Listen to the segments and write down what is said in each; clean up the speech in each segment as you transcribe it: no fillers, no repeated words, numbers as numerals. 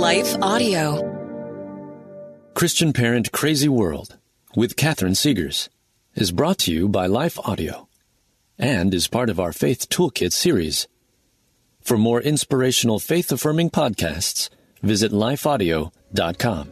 Life Audio. Christian Parent Crazy World with Catherine Segars is brought to you by Life Audio and is part of our Faith Toolkit series. For more inspirational faith-affirming podcasts, visit lifeaudio.com.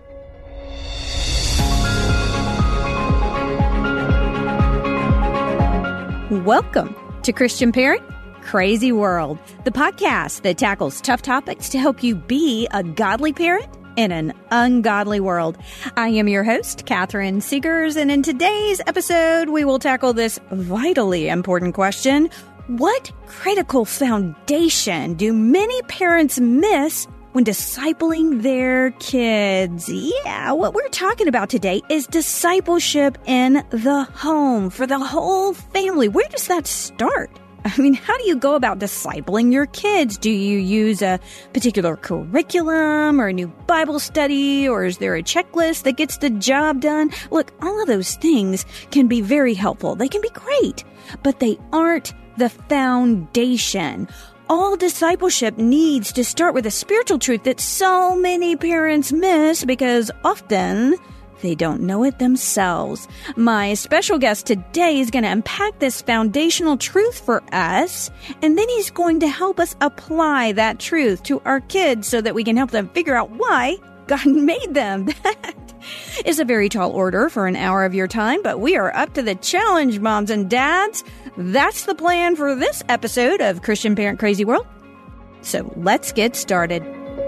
Welcome to Christian Parent Crazy World, the podcast that tackles tough topics to help you be a godly parent in an ungodly world. I am your host, Catherine Segars, and in today's episode, we will tackle this vitally important question: what critical foundation do many parents miss when discipling their kids? Yeah, what we're talking about today is discipleship in the home for the whole family. Where does that start? I mean, how do you go about discipling your kids? Do you use a particular curriculum or a new Bible study, or is there a checklist that gets the job done? Look, all of those things can be very helpful. They can be great, but they aren't the foundation. All discipleship needs to start with a spiritual truth that so many parents miss because often they don't know it themselves. My special guest today is going to unpack this foundational truth for us, and then he's going to help us apply that truth to our kids so that we can help them figure out why God made them. That is a very tall order for an hour of your time, but we are up to the challenge, moms and dads. That's the plan for this episode of Christian Parent Crazy World. So let's get started.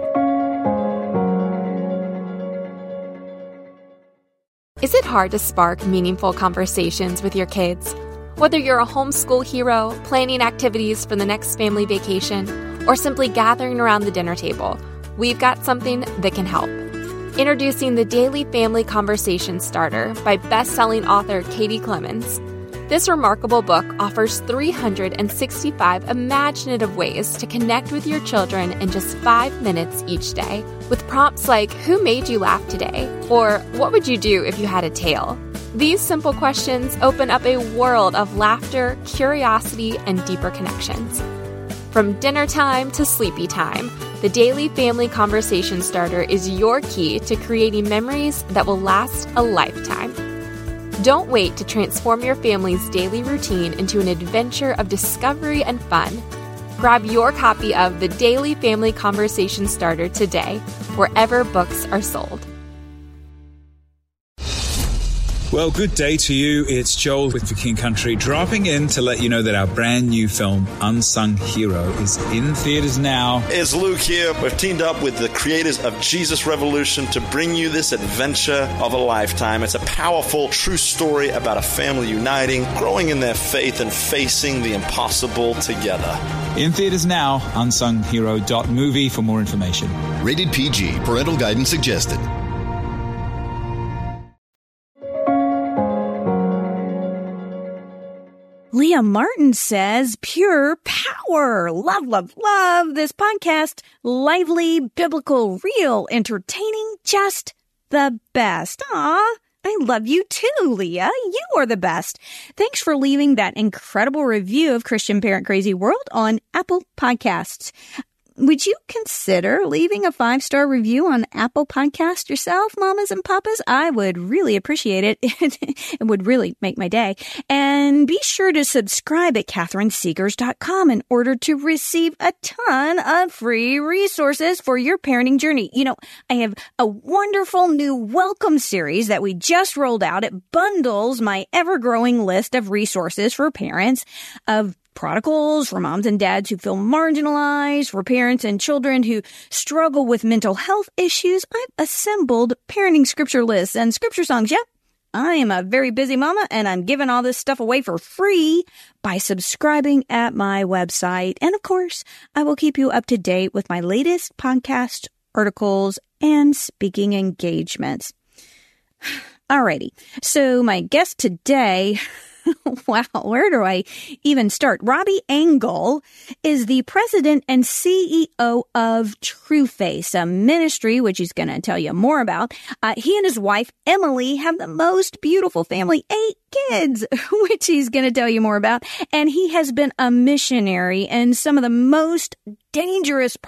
Is it hard to spark meaningful conversations with your kids? Whether you're a homeschool hero, planning activities for the next family vacation, or simply gathering around the dinner table, we've got something that can help. Introducing the Daily Family Conversation Starter by best-selling author Katie Clemens. This remarkable book offers 365 imaginative ways to connect with your children in just 5 minutes each day, with prompts like, who made you laugh today? Or what would you do if you had a tail? These simple questions open up a world of laughter, curiosity, and deeper connections. From dinner time to sleepy time, the Daily Family Conversation Starter is your key to creating memories that will last a lifetime. Don't wait to transform your family's daily routine into an adventure of discovery and fun. Grab your copy of the Daily Family Conversation Starter today, wherever books are sold. Well, good day to you. It's Joel with For King Country, dropping in to let you know that our brand new film, Unsung Hero, is in theaters now. It's Luke here. We've teamed up with the creators of Jesus Revolution to bring you this adventure of a lifetime. It's a powerful, true story about a family uniting, growing in their faith, and facing the impossible together. In theaters now, unsunghero.movie for more information. Rated PG. Parental guidance suggested. Leah Martin says, pure power. Love, love, love this podcast. Lively, biblical, real, entertaining, just the best. Aw, I love you too, Leah. You are the best. Thanks for leaving that incredible review of Christian Parent Crazy World on Apple Podcasts. Would you consider leaving a 5-star review on Apple Podcast yourself, mamas and papas? I would really appreciate it. It would really make my day. And be sure to subscribe at catherinesegars.com in order to receive a ton of free resources for your parenting journey. You know, I have a wonderful new welcome series that we just rolled out. It bundles my ever-growing list of resources for parents, of prodigals, for moms and dads who feel marginalized, for parents and children who struggle with mental health issues. I've assembled parenting scripture lists and scripture songs. Yep, I am a very busy mama, and I'm giving all this stuff away for free by subscribing at my website. And of course, I will keep you up to date with my latest podcast articles and speaking engagements. Alrighty, so my guest today... Wow, where do I even start? Robbie Engel is the president and CEO of TrueFace, a ministry which he's going to tell you more about. He and his wife, Emily, have the most beautiful family, 8 kids, which he's going to tell you more about. And he has been a missionary in some of the most dangerous parts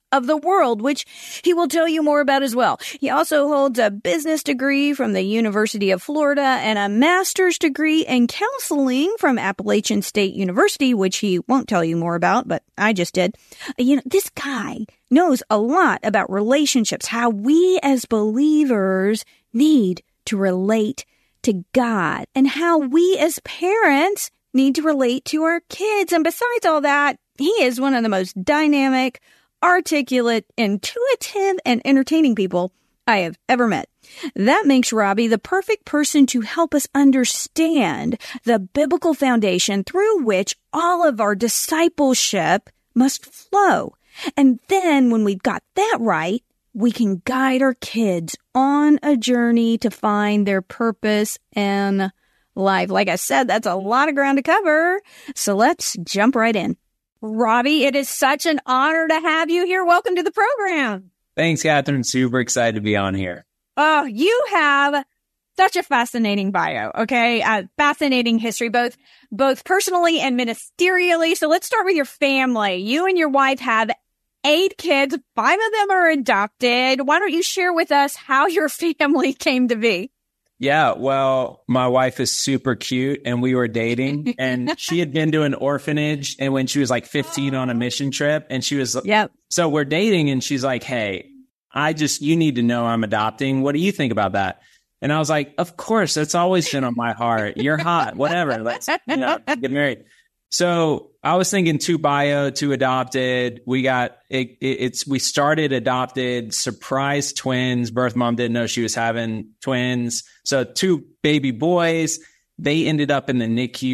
of the world, which he will tell you more about as well. He also holds a business degree from the University of Florida and a master's degree in counseling from Appalachian State University, which he won't tell you more about, but I just did. This guy knows a lot about relationships, how we as believers need to relate to God, and how we as parents need to relate to our kids. And besides all that, he is one of the most dynamic, articulate, intuitive, and entertaining people I have ever met. That makes Robbie the perfect person to help us understand the biblical foundation through which all of our discipleship must flow. And then when we've got that right, we can guide our kids on a journey to find their purpose in life. Like I said, that's a lot of ground to cover. So let's jump right in. Robbie, it is such an honor to have you here. Welcome to the program. Thanks, Catherine. Super excited to be on here. Oh, you have such a fascinating bio, okay? Fascinating history, both personally and ministerially. So let's start with your family. You and your wife have 8 kids. 5 of them are adopted. Why don't you share with us how your family came to be? Yeah, well, my wife is super cute and we were dating and she had been to an orphanage and when she was like 15 on a mission trip and she was, so we're dating and she's like, hey, you need to know I'm adopting. What do you think about that? And I was like, of course, it's always been on my heart. You're hot, whatever. Let's get married. So I was thinking 2 bio, 2 adopted. We got we started adopted, surprise twins. Birth mom didn't know she was having twins. So 2 baby boys. They ended up in the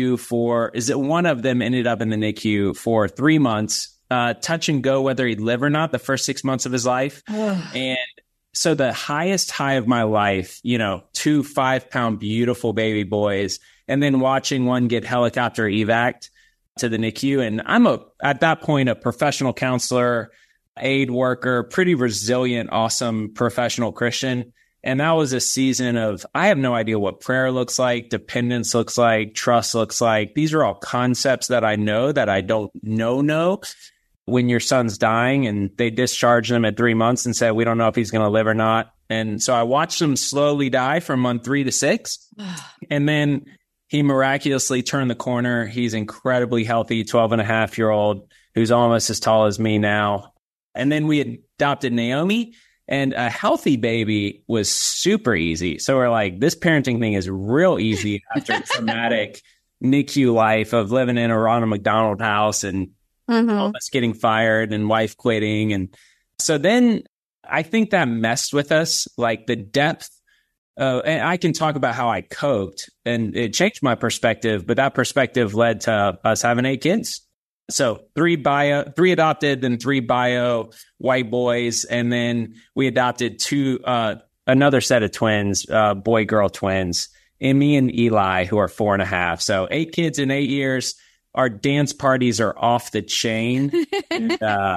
NICU one of them ended up in the NICU for 3 months, touch and go whether he'd live or not the first 6 months of his life. And so the highest high of my life, 2 5-pound beautiful baby boys, and then watching one get helicopter evac to the NICU. And I'm at that point, a professional counselor, aid worker, pretty resilient, awesome professional Christian. And that was a season of, I have no idea what prayer looks like, dependence looks like, trust looks like. These are all concepts that I know that I don't know. When your son's dying and they discharged him at 3 months and said, we don't know if he's going to live or not. And so I watched him slowly die from month 3 to 6. And then he miraculously turned the corner. He's incredibly healthy, 12-and-a-half-year-old who's almost as tall as me now. And then we adopted Naomi, and a healthy baby was super easy. So we're like, this parenting thing is real easy after traumatic NICU life of living in a Ronald McDonald house and almost getting fired and wife quitting. And so then I think that messed with us, like the depth. And I can talk about how I coped and it changed my perspective, but that perspective led to us having 8 kids. So 3 adopted, then 3 bio white boys. And then we adopted 2, another set of twins, boy-girl twins, Emmy and Eli, who are 4.5. So 8 kids in 8 years. Our dance parties are off the chain. And,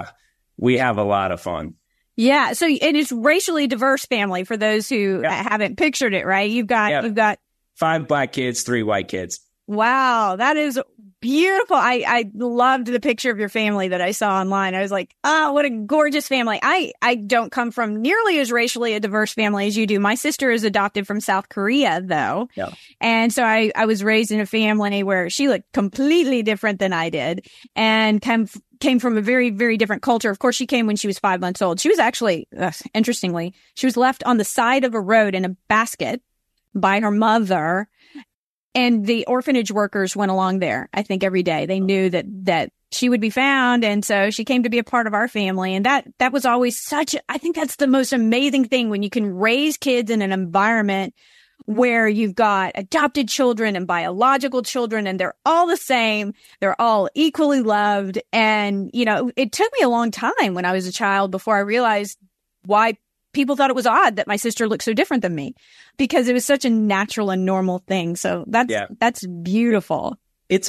we have a lot of fun. Yeah. So, and it's racially diverse family for those who haven't pictured it, right? You've got 5 black kids, 3 white kids. Wow. That is beautiful. I loved the picture of your family that I saw online. I was like, oh, what a gorgeous family. I don't come from nearly as racially a diverse family as you do. My sister is adopted from South Korea, though. Yeah. And so I was raised in a family where she looked completely different than I did and came from a very, very different culture. Of course, she came when she was 5 months old. She was actually, interestingly, she was left on the side of a road in a basket by her mother. And the orphanage workers went along there, I think, every day. They knew that she would be found. And so she came to be a part of our family. And that was always I think that's the most amazing thing when you can raise kids in an environment where you've got adopted children and biological children, and they're all the same. They're all equally loved. And, it took me a long time when I was a child before I realized why people thought it was odd that my sister looked so different than me, because it was such a natural and normal thing. So that's beautiful. It's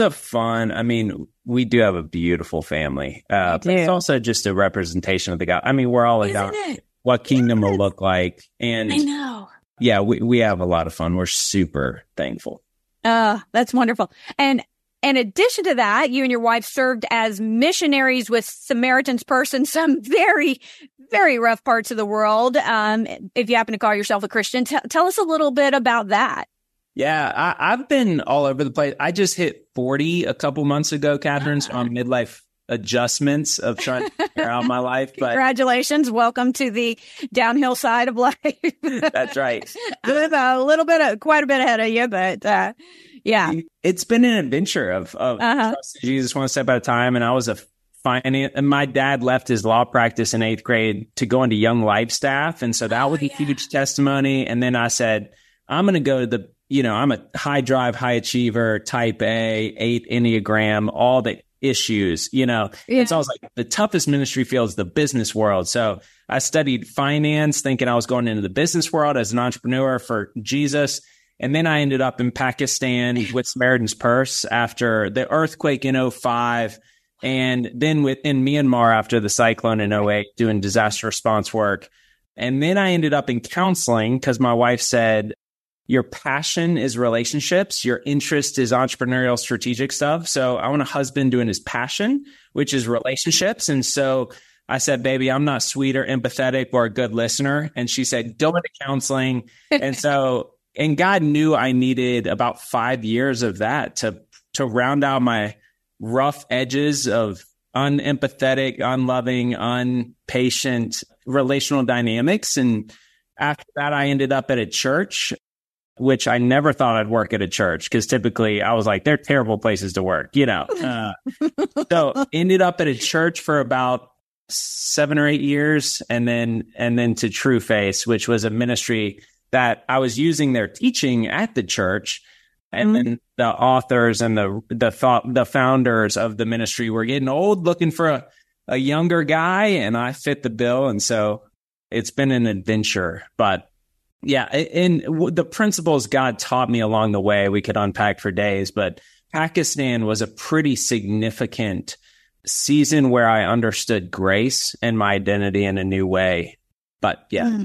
we do have a beautiful family, but it's also just a representation of the God. We're all about what kingdom will look like. And I know. Yeah, we have a lot of fun. We're super thankful. That's wonderful. And in addition to that, you and your wife served as missionaries with Samaritan's Purse in some very, very rough parts of the world. If you happen to call yourself a Christian, tell us a little bit about that. Yeah, I've been all over the place. I just hit 40 a couple months ago, Catherine, so on midlife adjustments of trying to figure out my life. But congratulations. Welcome to the downhill side of life. That's right. Quite a bit ahead of you, but yeah. It's been an adventure of trusting Jesus one step at a time. And I was and my dad left his law practice in 8th grade to go into Young Life staff. And so that was a huge testimony. And then I said, I'm going to go to I'm a high drive, high achiever, type A, 8 Enneagram, all the issues, Yeah. So I was like, the toughest ministry field is the business world. So I studied finance, thinking I was going into the business world as an entrepreneur for Jesus. And then I ended up in Pakistan with Samaritan's Purse after the earthquake in 2005. And then in Myanmar after the cyclone in 2008, doing disaster response work. And then I ended up in counseling because my wife said, your passion is relationships. Your interest is entrepreneurial strategic stuff. So I want a husband doing his passion, which is relationships. And so I said, baby, I'm not sweet or empathetic or a good listener. And she said, go into counseling. And God knew I needed about 5 years of that to round out my rough edges of unempathetic, unloving, unpatient relational dynamics. And after that, I ended up at a church, which I never thought I'd work at a church because typically I was like, they're terrible places to work, So ended up at a church for about 7 or 8 years, and then to True Face, which was a ministry that I was using their teaching at the church. And then the authors and the founders of the ministry were getting old, looking for a younger guy, and I fit the bill. And so it's been an adventure, but yeah. And the principles God taught me along the way, we could unpack for days, but Pakistan was a pretty significant season where I understood grace and my identity in a new way. But yeah.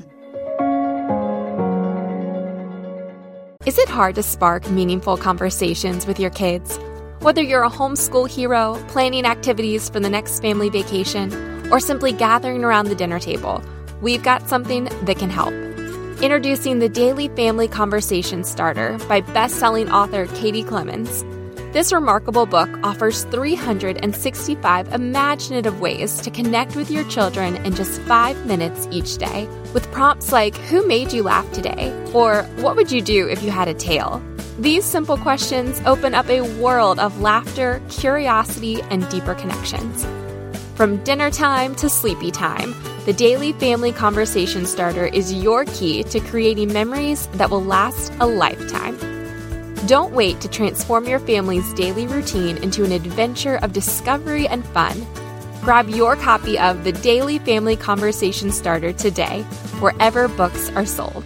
Is it hard to spark meaningful conversations with your kids? Whether you're a homeschool hero, planning activities for the next family vacation, or simply gathering around the dinner table, we've got something that can help. Introducing the Daily Family Conversation Starter by best-selling author Katie Clemens. This remarkable book offers 365 imaginative ways to connect with your children in just 5 minutes each day, with prompts like, who made you laugh today? Or what would you do if you had a tail? These simple questions open up a world of laughter, curiosity, and deeper connections. From dinner time to sleepy time, the Daily Family Conversation Starter is your key to creating memories that will last a lifetime. Don't wait to transform your family's daily routine into an adventure of discovery and fun. Grab your copy of the Daily Family Conversation Starter today, wherever books are sold.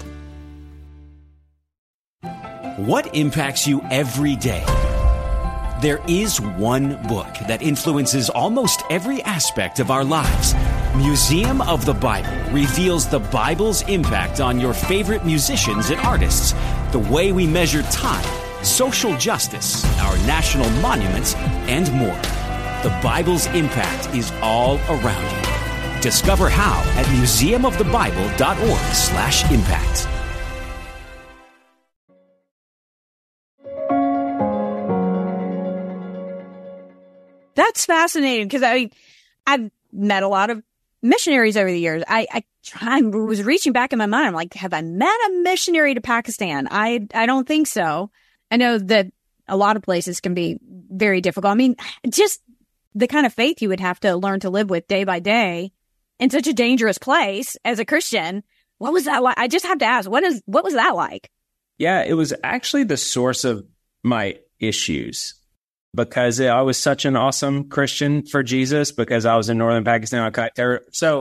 What impacts you every day? There is one book that influences almost every aspect of our lives. Museum of the Bible reveals the Bible's impact on your favorite musicians and artists, the way we measure time, social justice, our national monuments, and more. The Bible's impact is all around you. Discover how at museumofthebible.org/impact. That's fascinating because I've met a lot of missionaries over the years. I was reaching back in my mind. I'm like, have I met a missionary to Pakistan? I don't think so. I know that a lot of places can be very difficult. I mean, just the kind of faith you would have to learn to live with day by day in such a dangerous place as a Christian. What was that like? I just have to ask, what was that like? Yeah, it was actually the source of my issues. Because I was such an awesome Christian for Jesus, because I was in northern Pakistan. So,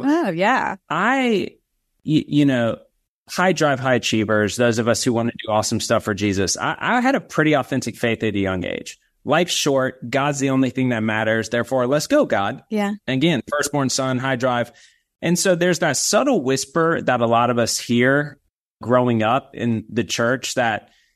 high drive, high achievers, those of us who want to do awesome stuff for Jesus, I had a pretty authentic faith at a young age. Life's short. God's the only thing that matters. Therefore, let's go, God. Yeah. Again, firstborn son, high drive. And so there's that subtle whisper that a lot of us hear growing up in the church that,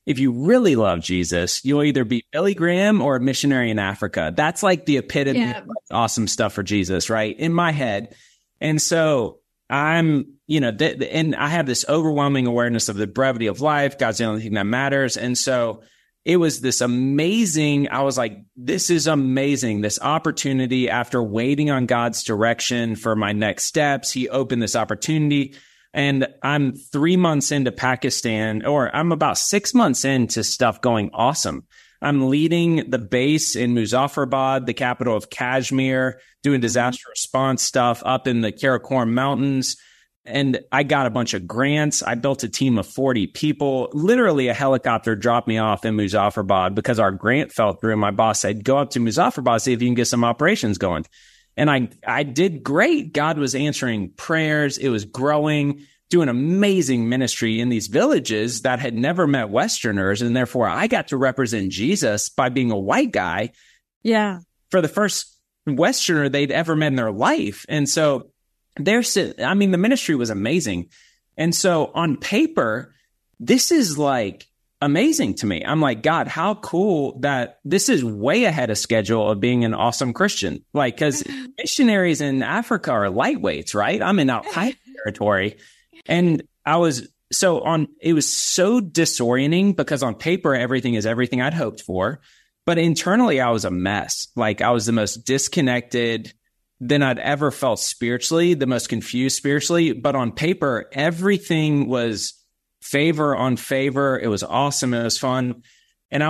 if you really love Jesus, you'll either be Billy Graham or a missionary in Africa. That's like the epitome of awesome stuff for Jesus, right? In my head. And so I'm, and I have this overwhelming awareness of the brevity of life. God's the only thing that matters. And so it was this amazing, I was like, this is amazing. This opportunity, after waiting on God's direction for my next steps, he opened this opportunity. And I'm 3 months into Pakistan, or I'm about 6 months into stuff going awesome. I'm leading the base in Muzaffarabad, the capital of Kashmir, doing disaster response stuff up in the Karakoram Mountains. And I got a bunch of grants. I built a team of 40 people. Literally, a helicopter dropped me off in Muzaffarabad because our grant fell through. My boss said, go up to Muzaffarabad, see if you can get some operations going. And I did great. God was answering prayers. It was growing, doing amazing ministry in these villages that had never met Westerners. And therefore, I got to represent Jesus by being a white guy. Yeah. For the first Westerner they'd ever met in their life. And so the ministry was amazing. And so on paper, this is like amazing to me. I'm like, God, how cool that this is way ahead of schedule of being an awesome Christian. Like, because missionaries in Africa are lightweights, right? I'm in high territory. And it was so disorienting because on paper, everything is everything I'd hoped for. But internally, I was a mess. Like, I was the most disconnected than I'd ever felt spiritually, the most confused spiritually. But on paper, everything was favor on favor. It was awesome. It was fun. And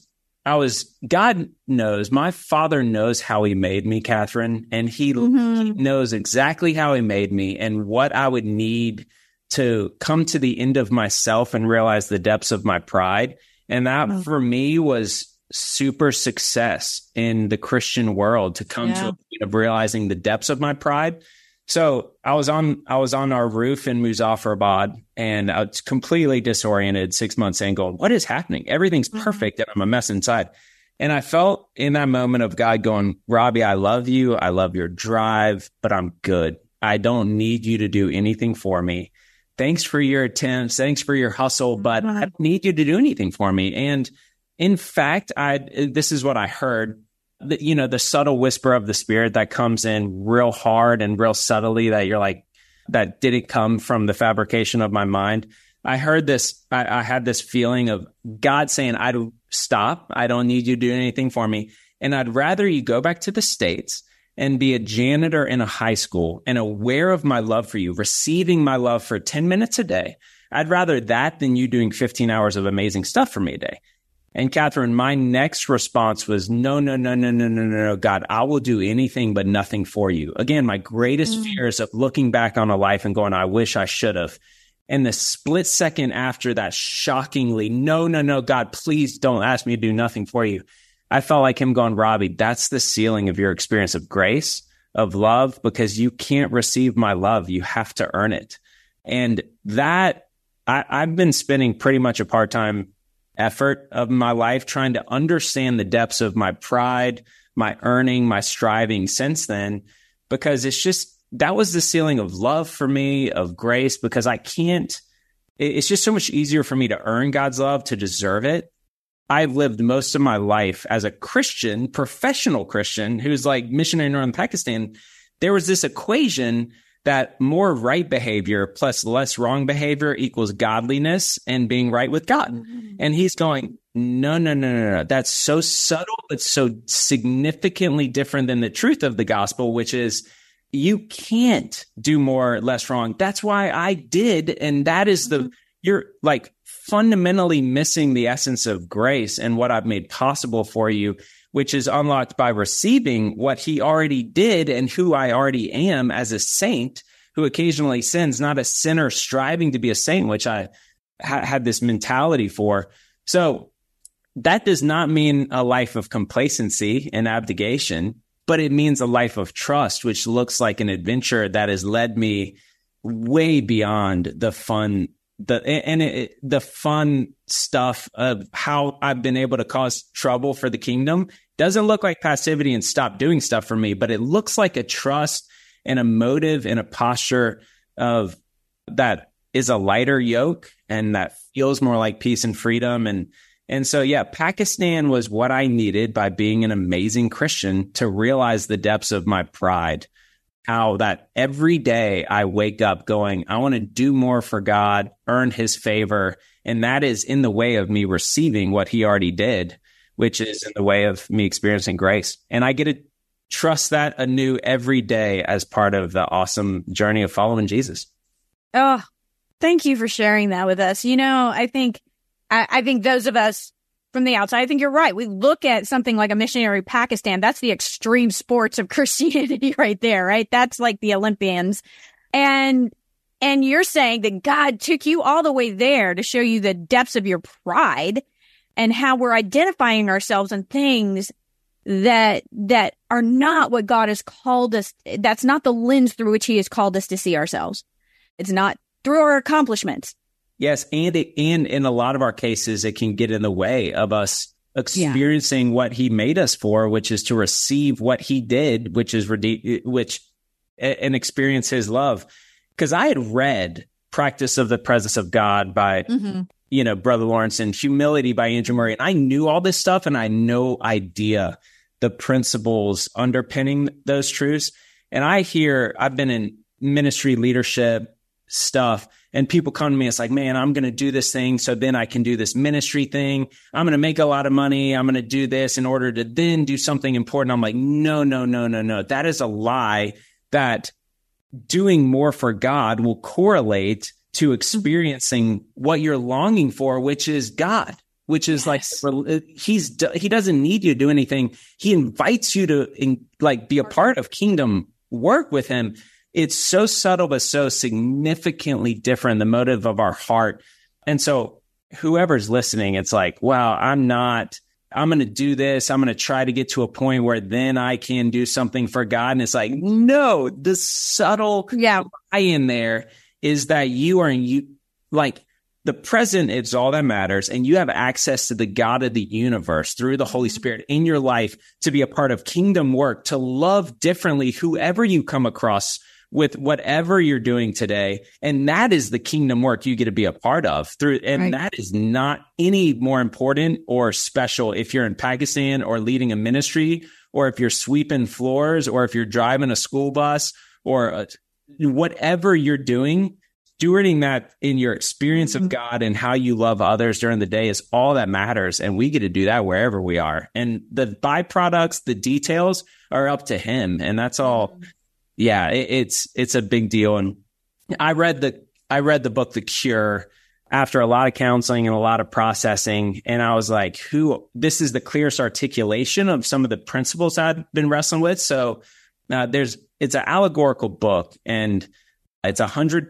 God knows, my Father knows how he made me, Catherine, and he knows exactly how he made me and what I would need to come to the end of myself and realize the depths of my pride. And that for me was super success in the Christian world, to come to a point of realizing the depths of my pride. So I was on our roof in Muzaffarabad, and I was completely disoriented 6 months in, going, what is happening? Everything's perfect, and I'm a mess inside. And I felt in that moment of God going, Robbie, I love you. I love your drive, but I'm good. I don't need you to do anything for me. Thanks for your attempts. Thanks for your hustle, but I don't need you to do anything for me. And in fact, this is what I heard. The subtle whisper of the Spirit that comes in real hard and real subtly, that you're like, that didn't come from the fabrication of my mind. I heard this. I had this feeling of God saying, stop. I don't need you to do anything for me. And I'd rather you go back to the States and be a janitor in a high school and aware of my love for you, receiving my love for 10 minutes a day. I'd rather that than you doing 15 hours of amazing stuff for me a day. And Catherine, my next response was, no, God, I will do anything but nothing for you. Again, my greatest fears of looking back on a life and going, I wish I should have. And the split second after that, shockingly, no, God, please don't ask me to do nothing for you. I felt like him going, Robbie, that's the ceiling of your experience of grace, of love, because you can't receive my love. You have to earn it. And that I've been spending pretty much a part-time effort of my life trying to understand the depths of my pride, my earning, my striving since then, because that was the ceiling of love for me, of grace, because it's just so much easier for me to earn God's love, to deserve it. I've lived most of my life as a Christian, professional Christian, who's like missionary in northern Pakistan. There was this equation that more right behavior plus less wrong behavior equals godliness and being right with God. And he's going, no. That's so subtle. It's so significantly different than the truth of the gospel, which is you can't do more, less wrong. That's why I did. And that is you're like fundamentally missing the essence of grace and what I've made possible for you, which is unlocked by receiving what he already did and who I already am as a saint who occasionally sins, not a sinner striving to be a saint, which I had this mentality for. So that does not mean a life of complacency and abdication, but it means a life of trust, which looks like an adventure that has led me way beyond the fun stuff of how I've been able to cause trouble for the kingdom. Doesn't look like passivity and stop doing stuff for me, but it looks like a trust and a motive and a posture of that is a lighter yoke and that feels more like peace and freedom. And so, yeah, Pakistan was what I needed by being an amazing Christian to realize the depths of my pride. How that every day I wake up going, I want to do more for God, earn his favor. And that is in the way of me receiving what he already did, which is in the way of me experiencing grace. And I get to trust that anew every day as part of the awesome journey of following Jesus. Oh, thank you for sharing that with us. You know, I think those of us from the outside, I think you're right. We look at something like a missionary Pakistan. That's the extreme sports of Christianity right there, right? That's like the Olympians. And you're saying that God took you all the way there to show you the depths of your pride and how we're identifying ourselves in things that are not what God has called us. That's not the lens through which he has called us to see ourselves. It's not through our accomplishments. Yes, and in a lot of our cases, it can get in the way of us experiencing what he made us for, which is to receive what he did, and experience his love. Because I had read Practice of the Presence of God by, Brother Lawrence, and Humility by Andrew Murray. And I knew all this stuff, and I had no idea the principles underpinning those truths. And I've been in ministry leadership stuff, and people come to me, it's like, man, I'm going to do this thing so then I can do this ministry thing. I'm going to make a lot of money. I'm going to do this in order to then do something important. I'm like, no. That is a lie. That doing more for God will correlate to experiencing what you're longing for, which is God, which is like, he doesn't need you to do anything. He invites you to be a part of kingdom work with him. It's so subtle, but so significantly different, the motive of our heart. And so whoever's listening, it's like, wow, I'm going to do this. I'm going to try to get to a point where then I can do something for God. And it's like, no, the subtle lie in there is that the present is all that matters. And you have access to the God of the universe through the Holy Spirit in your life to be a part of kingdom work, to love differently whoever you come across with whatever you're doing today. And that is the kingdom work you get to be a part of that is not any more important or special if you're in Pakistan or leading a ministry, or if you're sweeping floors, or if you're driving a school bus, or whatever you're doing. Stewarding that in your experience of God and how you love others during the day is all that matters. And we get to do that wherever we are. And the byproducts, the details are up to him. And that's all. Yeah, it's a big deal. And I read the book, The Cure, after a lot of counseling and a lot of processing. And I was like, this is the clearest articulation of some of the principles I've been wrestling with. So it's an allegorical book, and it's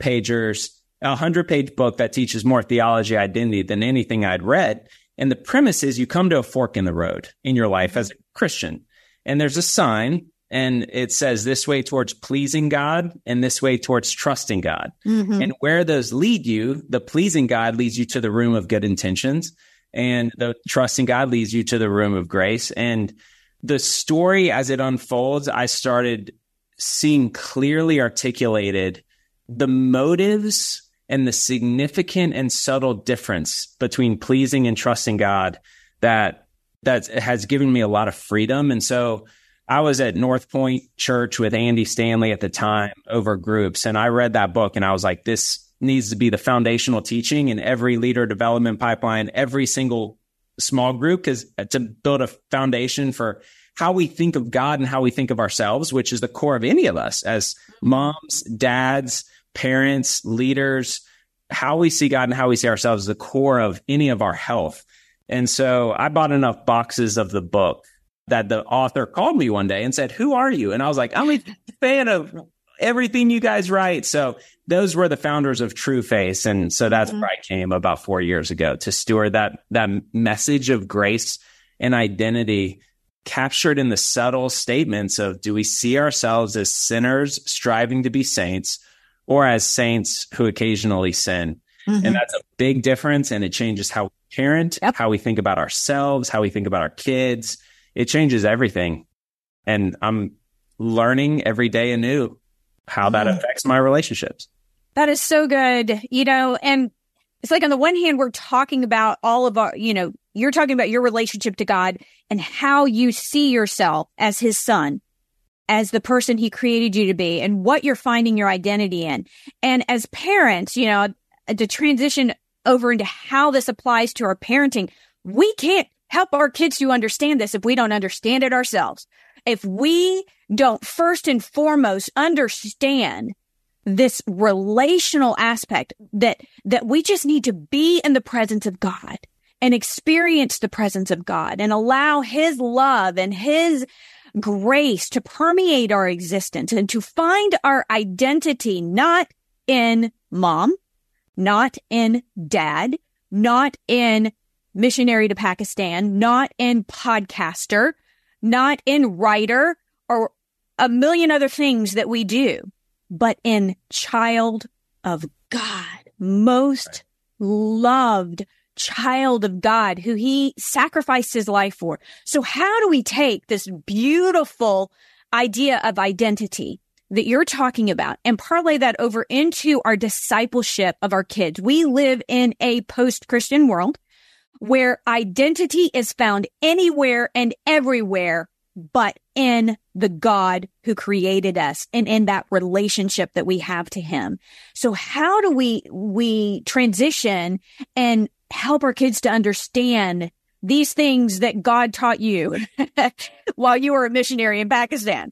100-page book that teaches more theology identity than anything I'd read. And the premise is you come to a fork in the road in your life as a Christian, and there's a sign, and it says this way towards pleasing God and this way towards trusting God. And where those lead you, the pleasing God leads you to the room of good intentions, and the trusting God leads you to the room of grace. And the story as it unfolds, I started seeing clearly articulated the motives and the significant and subtle difference between pleasing and trusting God that has given me a lot of freedom. And so I was at North Point Church with Andy Stanley at the time over groups, and I read that book, and I was like, this needs to be the foundational teaching in every leader development pipeline, every single small group, because to build a foundation for how we think of God and how we think of ourselves, which is the core of any of us as moms, dads, parents, leaders. How we see God and how we see ourselves is the core of any of our health. And so I bought enough boxes of the book that the author called me one day and said, "Who are you?" And I was like, "I'm a fan of everything you guys write." So those were the founders of True Face. And so that's where I came about 4 years ago, to steward that message of grace and identity captured in the subtle statements of, do we see ourselves as sinners striving to be saints, or as saints who occasionally sin? And that's a big difference. And it changes how we parent, how we think about ourselves, how we think about our kids. It changes everything. And I'm learning every day anew how that affects my relationships. That is so good. And it's like on the one hand, we're talking about all of our, you're talking about your relationship to God and how you see yourself as his son, as the person he created you to be, and what you're finding your identity in. And as parents, to transition over into how this applies to our parenting, we can't help our kids to understand this if we don't understand it ourselves. If we don't first and foremost understand this relational aspect that we just need to be in the presence of God and experience the presence of God and allow his love and his grace to permeate our existence and to find our identity not in mom, not in dad, not in missionary to Pakistan, not in podcaster, not in writer or a million other things that we do, but in child of God, most loved child of God who he sacrificed his life for. So how do we take this beautiful idea of identity that you're talking about and parlay that over into our discipleship of our kids? We live in a post-Christian world where identity is found anywhere and everywhere but in the God who created us and in that relationship that we have to him. So how do we transition and help our kids to understand these things that God taught you while you were a missionary in Pakistan?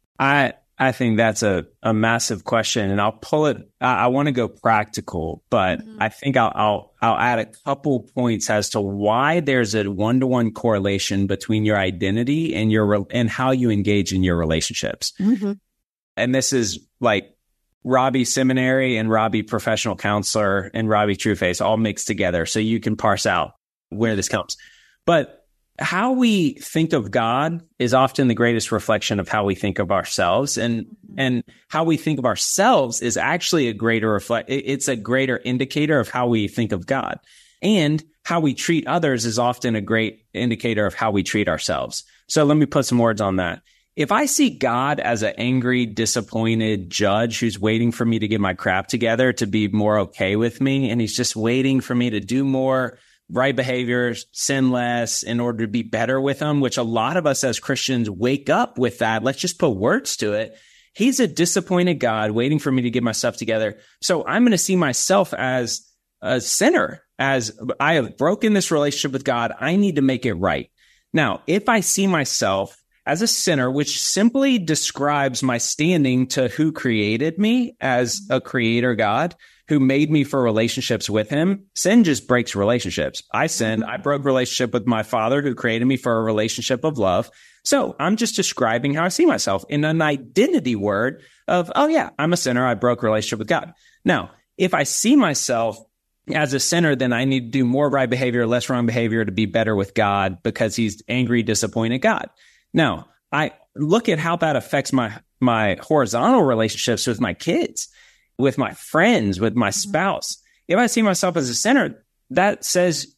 I think that's a massive question, and I'll pull it. I want to go practical, but I think I'll add a couple points as to why there's a 1-to-1 correlation between your identity and how you engage in your relationships. Mm-hmm. And this is like Robbie Seminary and Robbie Professional Counselor and Robbie Trueface all mixed together, so you can parse out where this comes. But how we think of God is often the greatest reflection of how we think of ourselves, and how we think of ourselves is actually it's a greater indicator of how we think of God. And how we treat others is often a great indicator of how we treat ourselves. So let me put some words on that. If I see God as an angry, disappointed judge who's waiting for me to get my crap together to be more okay with me, and he's just waiting for me to do more right behaviors, sin less in order to be better with him, which a lot of us as Christians wake up with that. Let's just put words to it. He's a disappointed God waiting for me to get my stuff together. So I'm going to see myself as a sinner, as I have broken this relationship with God. I need to make it right. Now, if I see myself as a sinner, which simply describes my standing to who created me as a creator God, who made me for relationships with him. Sin just breaks relationships. I sinned. I broke relationship with my Father who created me for a relationship of love. So I'm just describing how I see myself in an identity word of, oh yeah, I'm a sinner. I broke relationship with God. Now, if I see myself as a sinner, then I need to do more right behavior, less wrong behavior to be better with God because he's angry, disappointed God. Now, I look at how that affects my horizontal relationships with my kids, with my friends, with my spouse. If I see myself as a sinner, that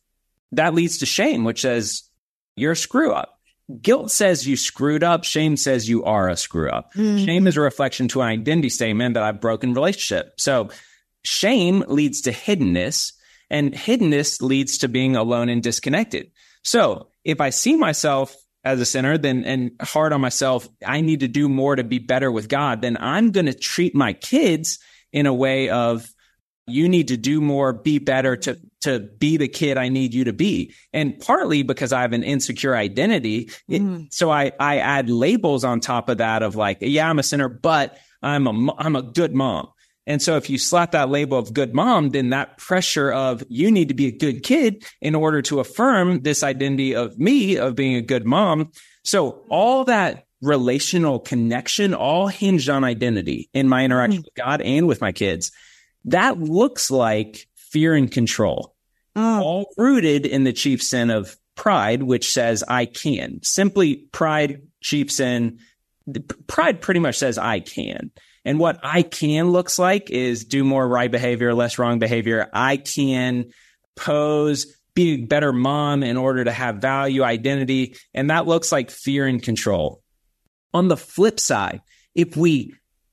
leads to shame, which says you're a screw up. Guilt says you screwed up. Shame says you are a screw up. Shame is a reflection to an identity statement that I've broken relationship. So shame leads to hiddenness, and hiddenness leads to being alone and disconnected. So if I see myself as a sinner, and hard on myself, I need to do more to be better with God, then I'm going to treat my kids in a way of, you need to do more, be better to be the kid I need you to be. And partly because I have an insecure identity. So I add labels on top of that of like, yeah, I'm a sinner, but I'm a good mom. And so if you slap that label of good mom, then that pressure of you need to be a good kid in order to affirm this identity of me, of being a good mom. So all that relational connection all hinged on identity in my interaction with God and with my kids. That looks like fear and control, all rooted in the chief sin of pride, which says I can. Simply pride, chief sin. Pride pretty much says I can. And what I can looks like is do more right behavior, less wrong behavior. I can pose, be a better mom in order to have value, identity. And that looks like fear and control. On the flip side, if we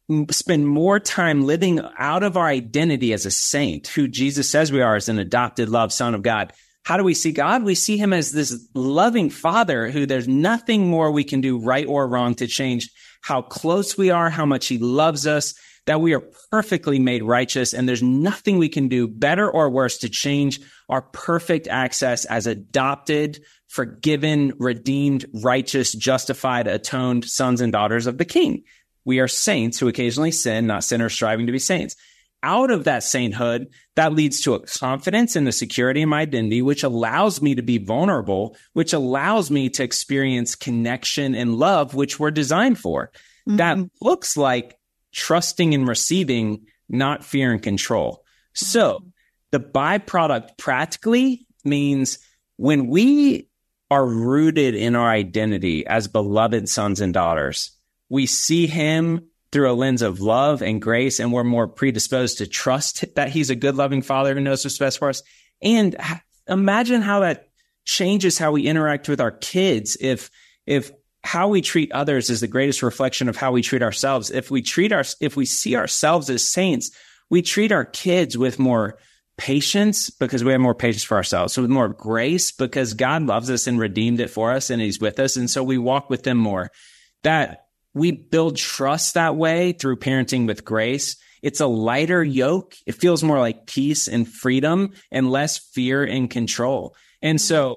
spend more time living out of our identity as a saint, who Jesus says we are as an adopted, loved son of God. How do we see God? We see him as this loving father who there's nothing more we can do, right or wrong, to change how close we are, how much he loves us, that we are perfectly made righteous, and there's nothing we can do better or worse to change our perfect access as adopted, forgiven, redeemed, righteous, justified, atoned sons and daughters of the King. We are saints who occasionally sin, not sinners striving to be saints. Out of that sainthood, that leads to a confidence in the security in my identity, which allows me to be vulnerable, which allows me to experience connection and love, which we're designed for. Mm-hmm. That looks like trusting and receiving, not fear and control. Mm-hmm. So the byproduct practically means when we are rooted in our identity as beloved sons and daughters, we see him through a lens of love and grace, and we're more predisposed to trust that he's a good, loving father who knows what's best for us. And imagine how that changes how we interact with our kids. If how we treat others is the greatest reflection of how we treat ourselves. If we see ourselves as saints, we treat our kids with more patience because we have more patience for ourselves. So with more grace because God loves us and redeemed it for us and he's with us. And so we walk with them more. That we build trust that way through parenting with grace. It's a lighter yoke. It feels more like peace and freedom and less fear and control. And so,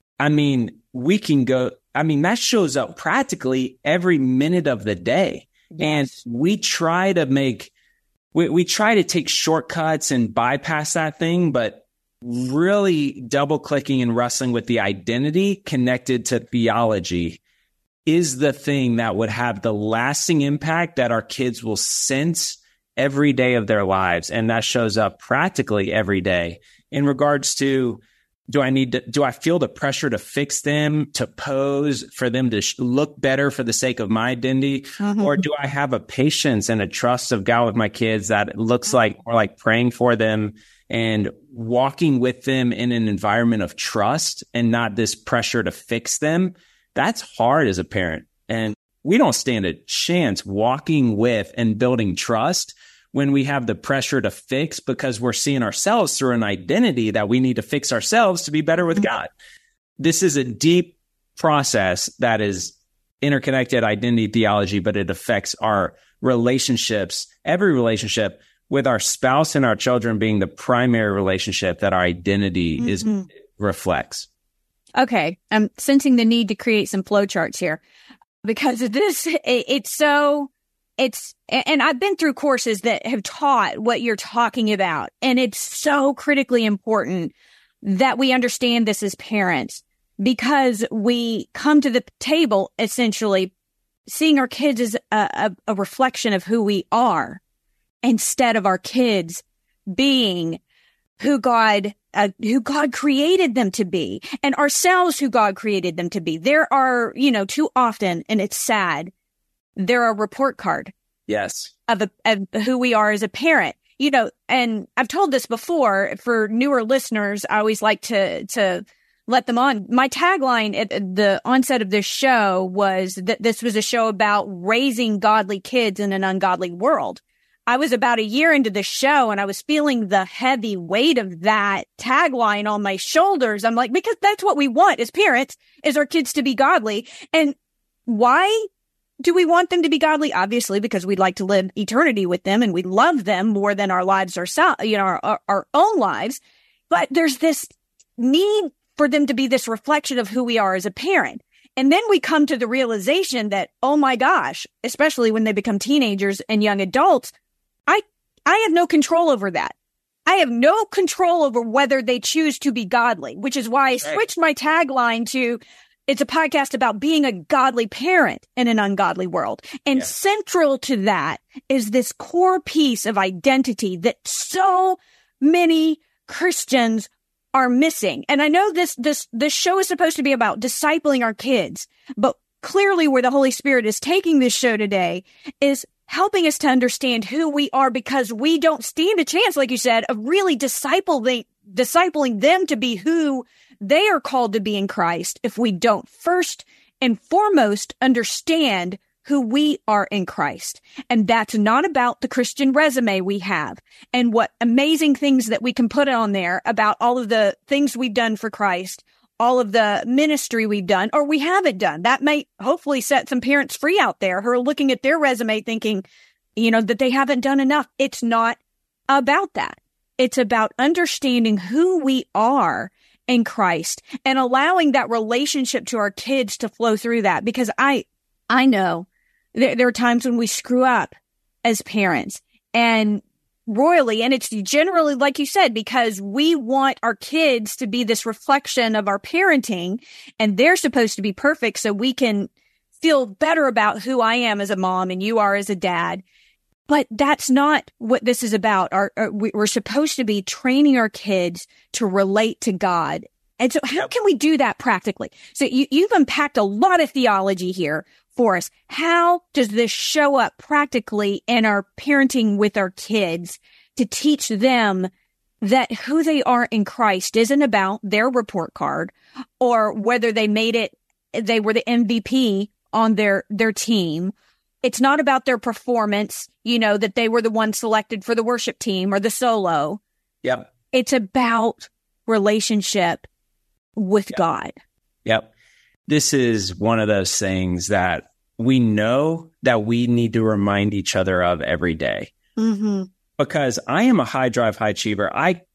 that shows up practically every minute of the day. Yes. And we try to take shortcuts and bypass that thing, but really double clicking and wrestling with the identity connected to theology is the thing that would have the lasting impact that our kids will sense every day of their lives. And that shows up practically every day in regards to, do I feel the pressure to fix them, to pose, for them to look better for the sake of my identity? Mm-hmm. Or do I have a patience and a trust of God with my kids that looks like more like praying for them and walking with them in an environment of trust and not this pressure to fix them? That's hard as a parent. And we don't stand a chance walking with and building trust when we have the pressure to fix because we're seeing ourselves through an identity that we need to fix ourselves to be better with God. This is a deep process that is interconnected identity theology, but it affects our relationships, every relationship, with our spouse and our children being the primary relationship that our identity reflects. Okay, I'm sensing the need to create some flowcharts here because of this. And I've been through courses that have taught what you're talking about, and it's so critically important that we understand this as parents because we come to the table essentially seeing our kids as a reflection of who we are instead of our kids being who God created them to be, and ourselves who God created them to be. There are, too often, and it's sad, they're a report card. Yes. Of who we are as a parent. And I've told this before for newer listeners, I always like to let them on. My tagline at the onset of this show was that this was a show about raising godly kids in an ungodly world. I was about a year into the show and I was feeling the heavy weight of that tagline on my shoulders. I'm like, because that's what we want as parents, is our kids to be godly. And why do we want them to be godly? Obviously, because we'd like to live eternity with them and we love them more than our lives ourselves, our own lives. But there's this need for them to be this reflection of who we are as a parent. And then we come to the realization that, oh my gosh, especially when they become teenagers and young adults, I have no control over that. I have no control over whether they choose to be godly, which is why I switched my tagline to, it's a podcast about being a godly parent in an ungodly world. And central to that is this core piece of identity that so many Christians are missing. And I know this show is supposed to be about discipling our kids, but clearly where the Holy Spirit is taking this show today is helping us to understand who we are, because we don't stand a chance, like you said, of really discipling them to be who they are called to be in Christ if we don't first and foremost understand who we are in Christ. And that's not about the Christian resume we have and what amazing things that we can put on there about all of the things we've done for Christ, all of the ministry we've done or we haven't done. That may hopefully set some parents free out there who are looking at their resume thinking, that they haven't done enough. It's not about that. It's about understanding who we are in Christ and allowing that relationship to our kids to flow through that. Because I know there are times when we screw up as parents and royally. And it's generally, like you said, because we want our kids to be this reflection of our parenting and they're supposed to be perfect so we can feel better about who I am as a mom and you are as a dad. But that's not what this is about. We're supposed to be training our kids to relate to God. And so how can we do that practically? So you've unpacked a lot of theology here for us. How does this show up practically in our parenting with our kids to teach them that who they are in Christ isn't about their report card or whether they made it, they were the MVP on their team. It's not about their performance, that they were the one selected for the worship team or the solo. Yep. It's about relationship with God. Yep. This is one of those things that we know that we need to remind each other of every day. Mm-hmm. Because I am a high drive, high achiever.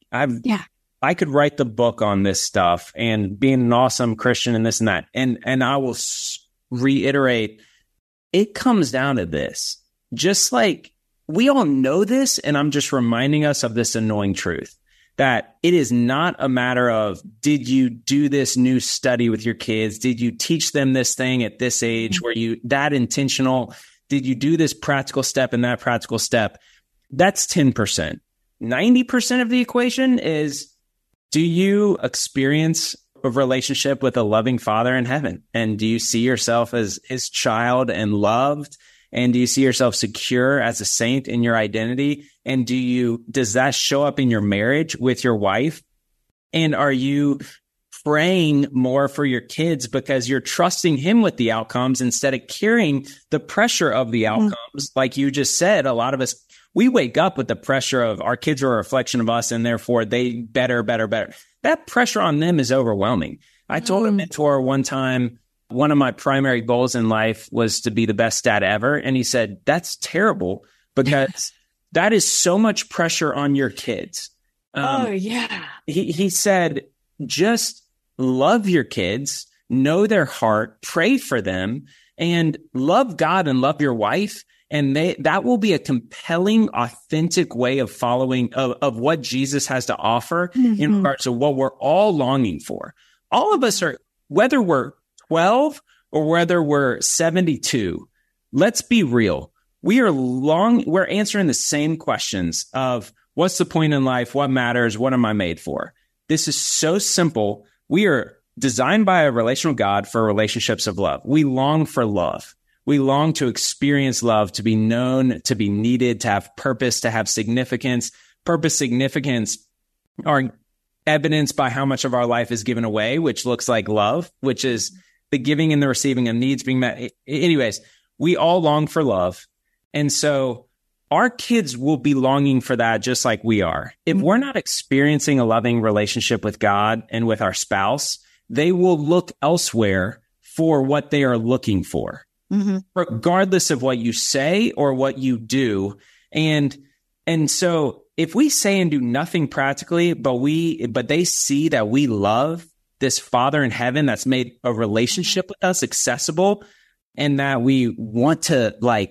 I could write the book on this stuff and being an awesome Christian and this and that. And I will reiterate, it comes down to this. Just like we all know this, and I'm just reminding us of this annoying truth, that it is not a matter of, did you do this new study with your kids? Did you teach them this thing at this age? Were you that intentional? Did you do this practical step and that practical step? That's 10%. 90% of the equation is, do you experience a relationship with a loving Father in heaven? And do you see yourself as his child and loved? And do you see yourself secure as a saint in your identity? And does that show up in your marriage with your wife? And are you praying more for your kids because you're trusting him with the outcomes instead of carrying the pressure of the outcomes? Like you just said, a lot of us, we wake up with the pressure of our kids are a reflection of us and therefore they better. That pressure on them is overwhelming. I told a mentor one time, one of my primary goals in life was to be the best dad ever. And he said, that's terrible because that is so much pressure on your kids. He said, just love your kids, know their heart, pray for them, and love God and love your wife. And that will be a compelling, authentic way of following of what Jesus has to offer in regards to what we're all longing for. All of us are, whether we're 12 or whether we're 72, let's be real. We're answering the same questions of what's the point in life? What matters? What am I made for? This is so simple. We are designed by a relational God for relationships of love. We long for love. We long to experience love, to be known, to be needed, to have purpose, to have significance. Purpose, significance are evidenced by how much of our life is given away, which looks like love, which is the giving and the receiving of needs being met. Anyways, we all long for love. And so our kids will be longing for that just like we are. If we're not experiencing a loving relationship with God and with our spouse, they will look elsewhere for what they are looking for. Regardless of what you say or what you do. And so if we say and do nothing practically, but they see that we love this Father in heaven that's made a relationship with us accessible, and that we want to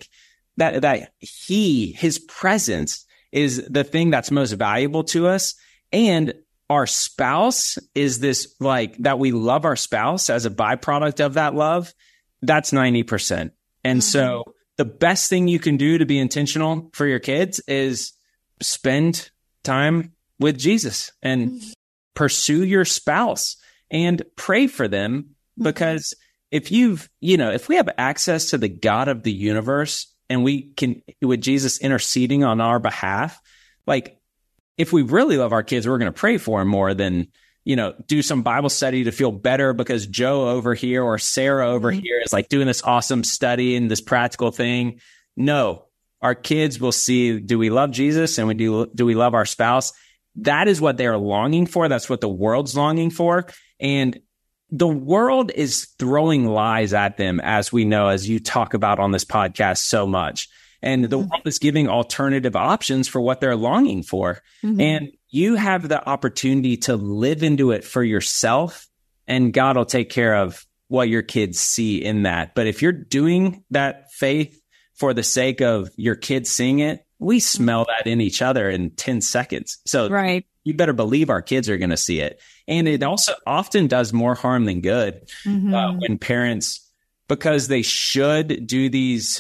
that his presence is the thing that's most valuable to us. And our spouse is this, that we love our spouse as a byproduct of that love. That's 90%. And so the best thing you can do to be intentional for your kids is spend time with Jesus and pursue your spouse and pray for them. Because if we have access to the God of the universe and we can, with Jesus interceding on our behalf, if we really love our kids, we're going to pray for them more than do some Bible study to feel better because Joe over here or Sarah over here is like doing this awesome study and this practical thing. No, our kids will see, do we love Jesus and do we love our spouse? That is what they're longing for. That's what the world's longing for. And the world is throwing lies at them, as we know, as you talk about on this podcast so much. And the world is giving alternative options for what they're longing for. And you have the opportunity to live into it for yourself, and God will take care of what your kids see in that. But if you're doing that faith for the sake of your kids seeing it, we smell that in each other in 10 seconds. So you better believe our kids are going to see it. And it also often does more harm than good when parents, because they should do these.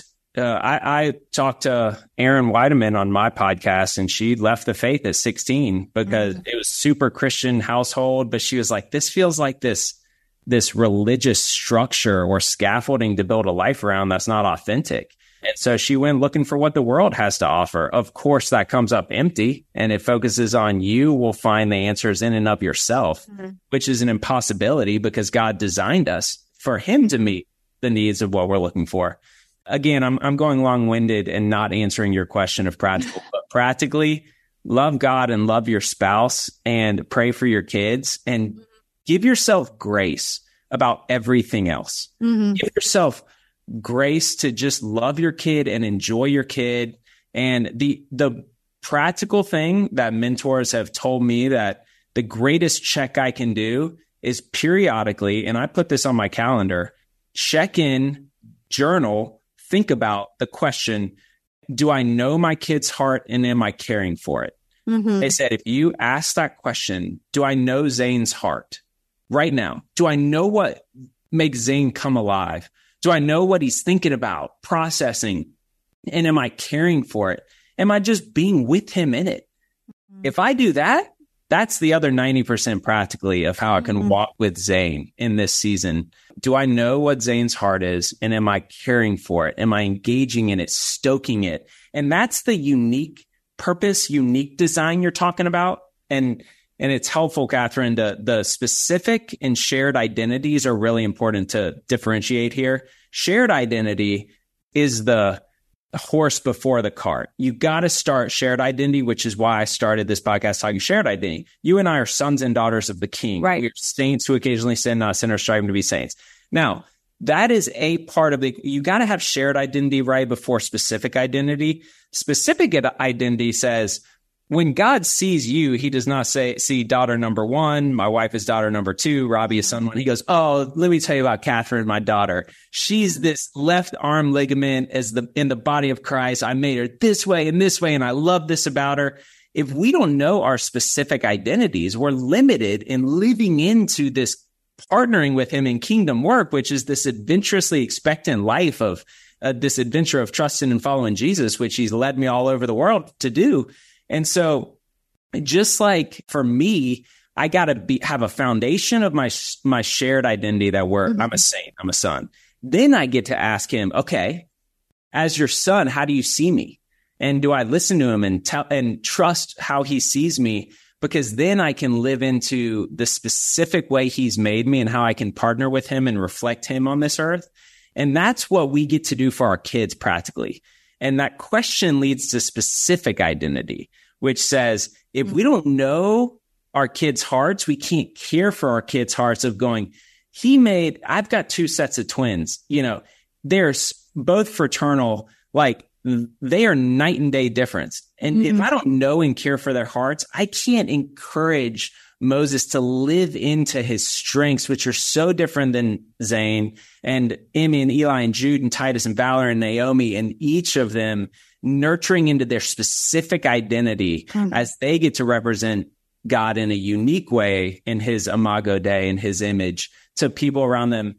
I talked to Erin Weideman on my podcast, and she left the faith at 16 because it was super Christian household. But she was like, this feels like this religious structure or scaffolding to build a life around that's not authentic. And so she went looking for what the world has to offer. Of course, that comes up empty, and it focuses on you will find the answers in and of yourself, which is an impossibility because God designed us for him to meet the needs of what we're looking for. Again, I'm going long-winded and not answering your question of practical, but practically love God and love your spouse and pray for your kids and give yourself grace about everything else. Give yourself grace to just love your kid and enjoy your kid. And the practical thing that mentors have told me that the greatest check I can do is periodically, and I put this on my calendar, check in, journal, think about the question, do I know my kid's heart and am I caring for it? They said, if you ask that question, do I know Zane's heart right now? Do I know what makes Zane come alive? Do I know what he's thinking about, processing? And am I caring for it? Am I just being with him in it? If I do that, that's the other 90% practically of how I can walk with Zane in this season. Do I know what Zane's heart is? And am I caring for it? Am I engaging in it, stoking it? And that's the unique purpose, unique design you're talking about. And it's helpful, Catherine, the specific and shared identities are really important to differentiate here. Shared identity is the horse before the cart. You got to start shared identity, which is why I started this podcast talking shared identity. You and I are sons and daughters of the King. Right. We're saints who occasionally sin, not sinners striving to be saints. Now, that is a part of you got to have shared identity right before specific identity. Specific identity says, when God sees you, he does not see daughter number one, my wife is daughter number two, Robbie is son one. He goes, oh, let me tell you about Catherine, my daughter. She's this left arm ligament in the body of Christ. I made her this way, and I love this about her. If we don't know our specific identities, we're limited in living into this partnering with him in kingdom work, which is this adventurously expectant life of this adventure of trusting and following Jesus, which he's led me all over the world to do. And so just like for me, I got to have a foundation of my shared identity that I'm a saint, I'm a son. Then I get to ask him, okay, as your son, how do you see me? And do I listen to him and trust how he sees me? Because then I can live into the specific way he's made me and how I can partner with him and reflect him on this earth. And that's what we get to do for our kids practically. And that question leads to specific identity, which says, if we don't know our kids' hearts, we can't care for our kids' hearts of going, I've got two sets of twins, they're both fraternal, like they are night and day difference. And if I don't know and care for their hearts, I can't encourage Moses to live into his strengths, which are so different than Zane and Emmy and Eli and Jude and Titus and Valor and Naomi, and each of them nurturing into their specific identity as they get to represent God in a unique way in his imago Dei, in his image to people around them.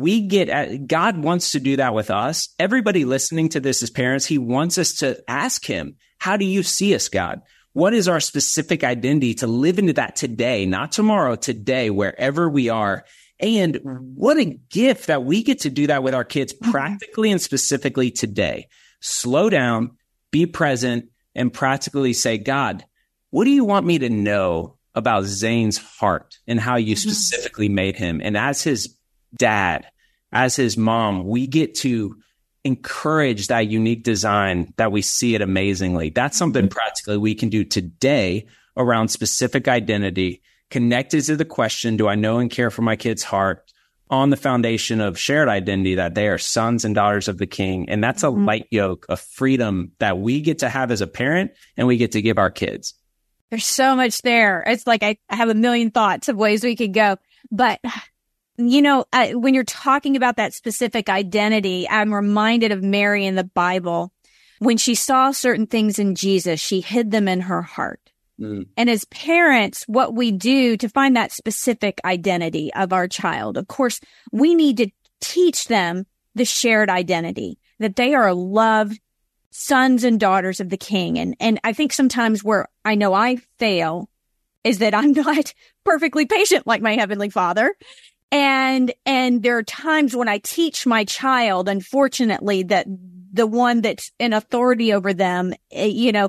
God wants to do that with us. Everybody listening to this as parents, he wants us to ask him, how do you see us, God? What is our specific identity to live into that today, not tomorrow, today, wherever we are? And what a gift that we get to do that with our kids practically and specifically today. Slow down, be present, and practically say, God, what do you want me to know about Zane's heart and how you specifically made him. And as his dad, as his mom, we get to encourage that unique design that we see it amazingly. That's something practically we can do today around specific identity, connected to the question, do I know and care for my kid's heart, on the foundation of shared identity that they are sons and daughters of the King. And that's a light yoke of freedom that we get to have as a parent and we get to give our kids. There's so much there. It's like I have a million thoughts of ways we could go. But, you know, when you're talking about that specific identity, I'm reminded of Mary in the Bible. When she saw certain things in Jesus, she hid them in her heart. And as parents, what we do to find that specific identity of our child, of course, we need to teach them the shared identity, that they are loved sons and daughters of the King. And I think sometimes where I know I fail is that I'm not perfectly patient like my Heavenly Father. And there are times when I teach my child, unfortunately, that the one that's in authority over them, you know,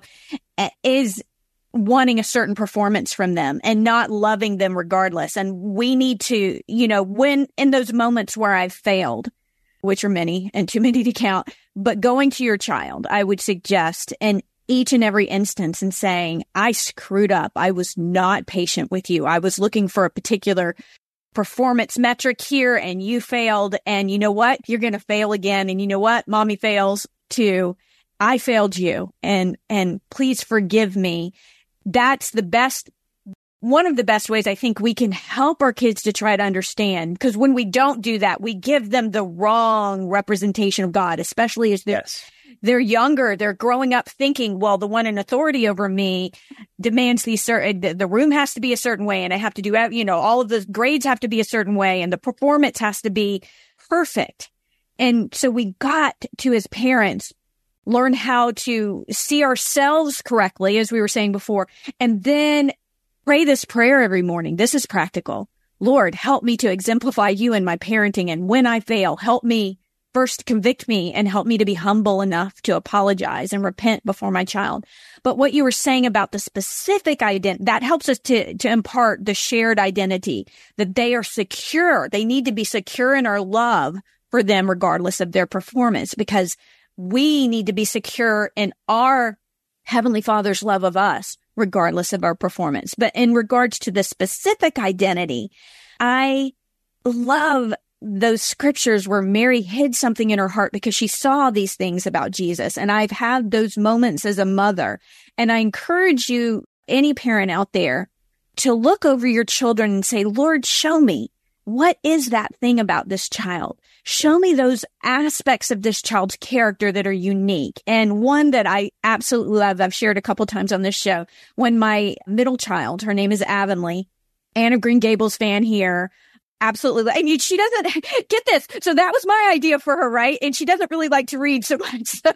is wanting a certain performance from them and not loving them regardless. And we need to, you know, when in those moments where I've failed, which are many and too many to count, but going to your child, I would suggest in each and every instance and saying, I screwed up. I was not patient with you. I was looking for a particular performance metric here and you failed. And you know what? You're going to fail again. And you know what? Mommy fails too. I failed you. And please forgive me. That's one of the best ways I think we can help our kids to try to understand. Because when we don't do that, we give them the wrong representation of God, especially as they're younger. They're growing up thinking, well, the one in authority over me demands the room has to be a certain way. And I have to do, you know, all of the grades have to be a certain way. And the performance has to be perfect. And so we got to, as parents, learn how to see ourselves correctly, as we were saying before, and then pray this prayer every morning. This is practical. Lord, help me to exemplify you in my parenting. And when I fail, help me first convict me and help me to be humble enough to apologize and repent before my child. But what you were saying about the specific identity, that helps us to impart the shared identity, that they are secure. They need to be secure in our love for them, regardless of their performance, because we need to be secure in our Heavenly Father's love of us, regardless of our performance. But in regards to the specific identity, I love those scriptures where Mary hid something in her heart because she saw these things about Jesus. And I've had those moments as a mother. And I encourage you, any parent out there, to look over your children and say, Lord, show me, what is that thing about this child? Show me those aspects of this child's character that are unique. And one that I absolutely love, I've shared a couple times on this show, when my middle child, her name is Avonlea, Anne of Green Gables fan here, absolutely. And she doesn't get this. So that was my idea for her, right? And she doesn't really like to read so much. So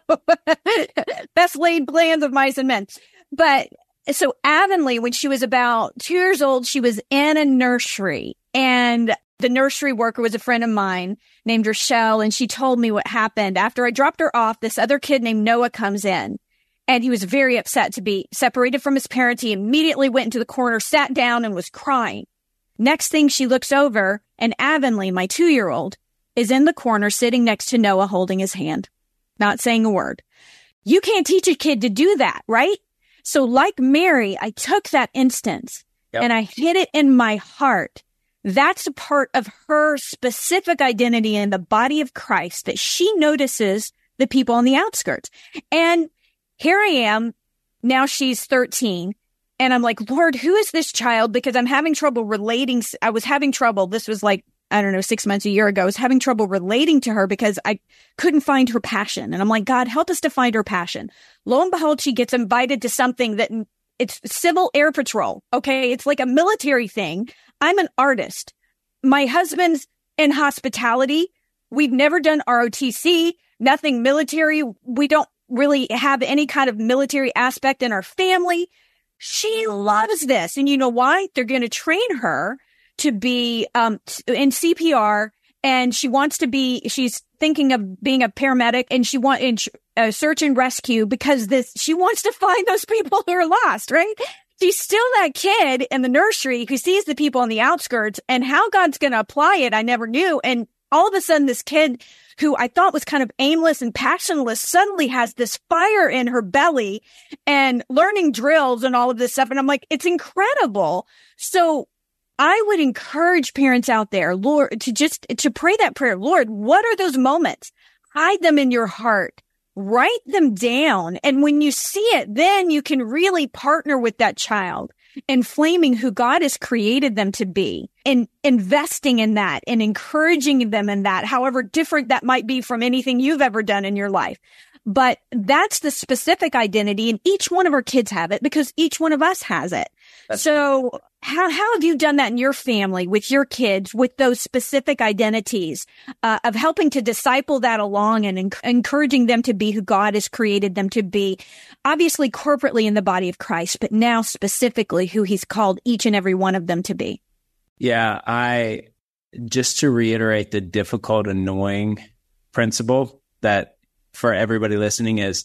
best laid plans of mice and men. But so Avonlea, when she was about 2 years old, she was in a nursery, and the nursery worker was a friend of mine named Rochelle, and she told me what happened. After I dropped her off, this other kid named Noah comes in, and he was very upset to be separated from his parents. He immediately went into the corner, sat down, and was crying. Next thing, she looks over, and Avonlea, my 2-year-old, is in the corner sitting next to Noah holding his hand, not saying a word. You can't teach a kid to do that, right? So like Mary, I took that instance and I hid it in my heart. That's a part of her specific identity in the body of Christ, that she notices the people on the outskirts. And here I am, now she's 13, and I'm like, Lord, who is this child? Because I'm having trouble relating. I was having trouble. This was like, I don't know, 6 months, a year ago. I was having trouble relating to her because I couldn't find her passion. And I'm like, God, help us to find her passion. Lo and behold, she gets invited to something that it's Civil Air Patrol. Okay. It's like a military thing. I'm an artist. My husband's in hospitality. We've never done ROTC, nothing military. We don't really have any kind of military aspect in our family. She loves this. And you know why? They're going to train her to be in CPR, and she wants to be, she's thinking of being a paramedic, and she wants search and rescue, because she wants to find those people who are lost, right? she's still that kid in the nursery who sees the people on the outskirts, and how God's going to apply it, I never knew. And all of a sudden, this kid who I thought was kind of aimless and passionless suddenly has this fire in her belly and learning drills and all of this stuff. And I'm like, it's incredible. So I would encourage parents out there, Lord, to pray that prayer. Lord, what are those moments? Hide them in your heart. Write them down. And when you see it, then you can really partner with that child in flaming who God has created them to be, and investing in that and encouraging them in that, however different that might be from anything you've ever done in your life. But that's the specific identity, and each one of our kids have it because each one of us has it. So how have you done that in your family with your kids, with those specific identities, of helping to disciple that along and encouraging them to be who God has created them to be, obviously corporately in the body of Christ, but now specifically who he's called each and every one of them to be? Yeah, just to reiterate the difficult, annoying principle that for everybody listening is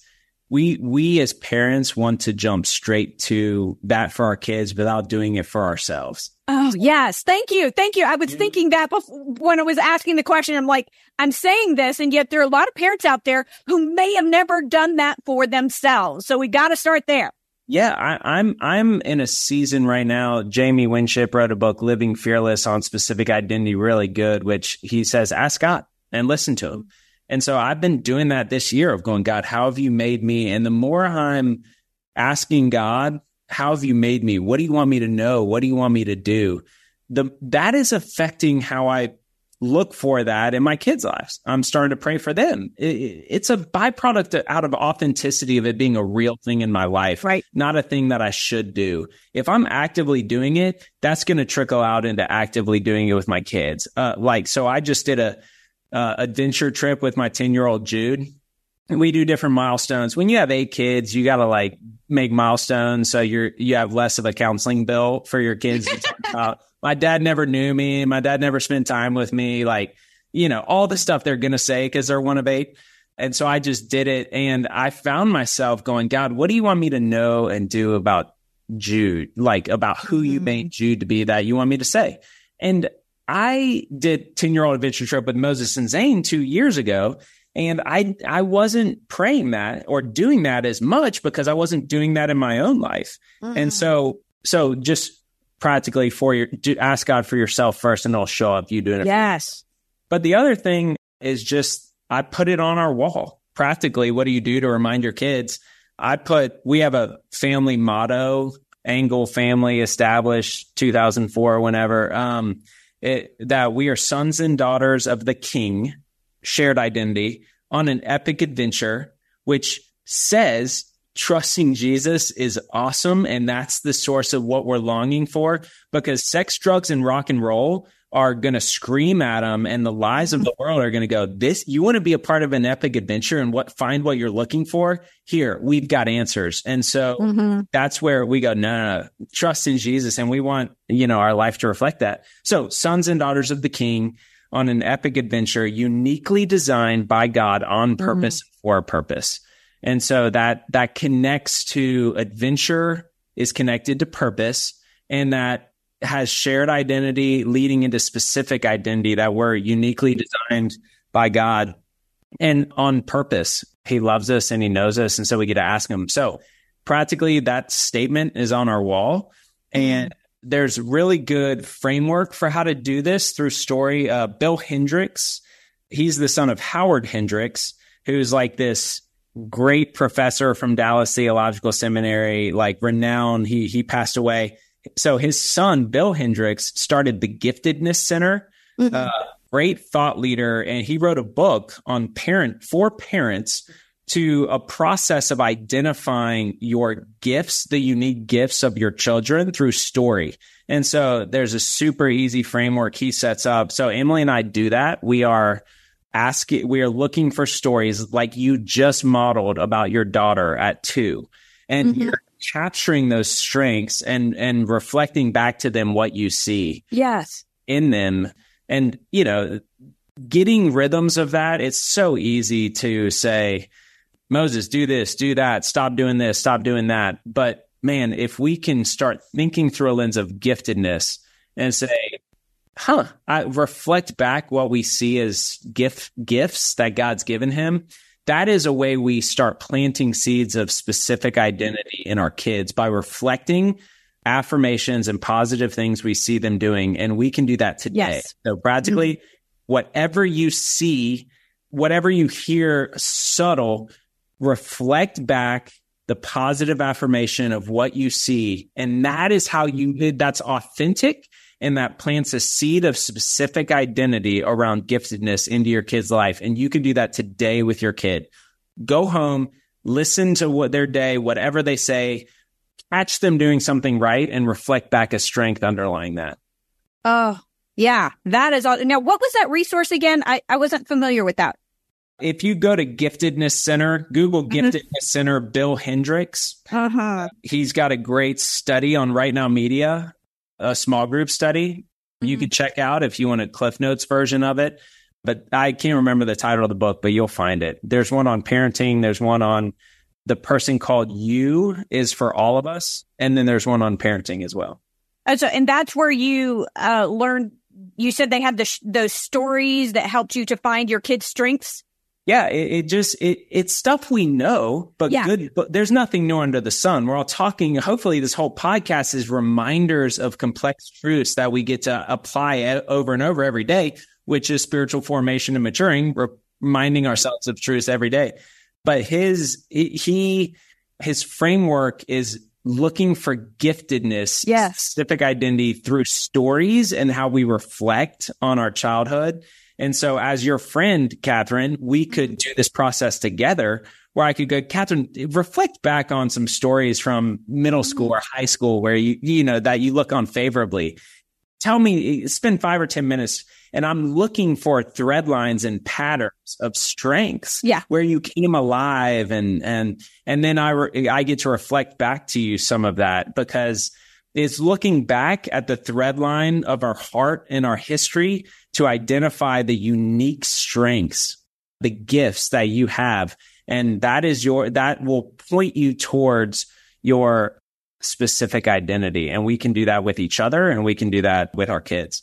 we as parents want to jump straight to that for our kids without doing it for ourselves. Oh, yes. Thank you. Thank you. I was thinking that when I was asking the question. I'm like, I'm saying this, and yet there are a lot of parents out there who may have never done that for themselves. So we got to start there. Yeah, I'm in a season right now. Jamie Winship wrote a book, Living Fearless, on specific identity, really good, which he says, ask God and listen to him. And so I've been doing that this year of going, God, how have you made me? And the more I'm asking God, how have you made me? What do you want me to know? What do you want me to do? That is affecting how I look for that in my kids' lives. I'm starting to pray for them. It's a byproduct out of authenticity of it being a real thing in my life, right? Not a thing that I should do. If I'm actively doing it, that's going to trickle out into actively doing it with my kids. So I just did a adventure trip with my 10-year-old Jude. And we do different milestones. When you have 8 kids, you got to make milestones so you have less of a counseling bill for your kids to talk about. My dad never knew me. My dad never spent time with me. All the stuff they're going to say because they're one of 8. And so I just did it. And I found myself going, God, what do you want me to know and do about Jude? About who you made Jude to be that you want me to say? And I did 10-year-old adventure trip with Moses and Zane 2 years ago, and I wasn't praying that or doing that as much because I wasn't doing that in my own life. Mm-hmm. And so just practically ask God for yourself first, and it'll show up you doing it. Yes. But the other thing is just I put it on our wall. Practically, what do you do to remind your kids? We have a family motto, Angle Family, established 2004, whenever. That we are sons and daughters of the King, shared identity, on an epic adventure, which says trusting Jesus is awesome. And that's the source of what we're longing for, because sex, drugs, and rock and roll are going to scream at them, and the lies of the world are going to go, you want to be a part of an epic adventure and find what you're looking for? Here, we've got answers. And so that's where we go, no, trust in Jesus. And we want, our life to reflect that. So sons and daughters of the King on an epic adventure, uniquely designed by God on purpose for a purpose. And so that connects to adventure, is connected to purpose, and that has shared identity leading into specific identity, that we're uniquely designed by God and on purpose. He loves us and he knows us. And so we get to ask him. So practically that statement is on our wall, and there's really good framework for how to do this through story. Bill Hendricks, he's the son of Howard Hendricks, who's this great professor from Dallas Theological Seminary, renowned. He passed away. So his son, Bill Hendricks, started the Giftedness Center, great thought leader. And he wrote a book on for parents to a process of identifying your gifts, the unique gifts of your children through story. And so there's a super easy framework he sets up. So Emily and I do that. We are looking for stories like you just modeled about your daughter at 2. And you're capturing those strengths and reflecting back to them what you see in them. And, getting rhythms of that, it's so easy to say, Moses, do this, do that, stop doing this, stop doing that. But man, if we can start thinking through a lens of giftedness and say, I reflect back what we see as gifts that God's given him. That is a way we start planting seeds of specific identity in our kids by reflecting affirmations and positive things we see them doing. And we can do that today. Yes. So practically, whatever you see, whatever you hear subtle, reflect back the positive affirmation of what you see. And that is how that's authentic. And that plants a seed of specific identity around giftedness into your kid's life. And you can do that today with your kid. Go home, listen to what their day, whatever they say, catch them doing something right, and reflect back a strength underlying that. Oh, yeah. That is all. Now, what was that resource again? I wasn't familiar with that. If you go to Giftedness Center, Google Giftedness Center, Bill Hendricks. He's got a great study on Right Now Media, a small group study you could check out if you want a Cliff Notes version of it. But I can't remember the title of the book, but you'll find it. There's one on parenting. There's one on The Person Called You is for All of Us. And then there's one on parenting as well. And that's where you learned, you said they had those stories that helped you to find your kids' strengths. Yeah, it's stuff we know, but good. But there's nothing new under the sun. We're all talking. Hopefully, this whole podcast is reminders of complex truths that we get to apply over and over every day, which is spiritual formation and maturing, reminding ourselves of truths every day. But his framework is looking for giftedness, specific identity through stories and how we reflect on our childhood. And so as your friend, Catherine, we could do this process together where I could go, Catherine, reflect back on some stories from middle school or high school where you know, that you look on favorably. Tell me, spend 5 or 10 minutes. And I'm looking for thread lines and patterns of strengths where you came alive. And then I get to reflect back to you some of that, because it's looking back at the thread line of our heart and our history to identify the unique strengths, the gifts that you have. And that will point you towards your specific identity. And we can do that with each other, and we can do that with our kids.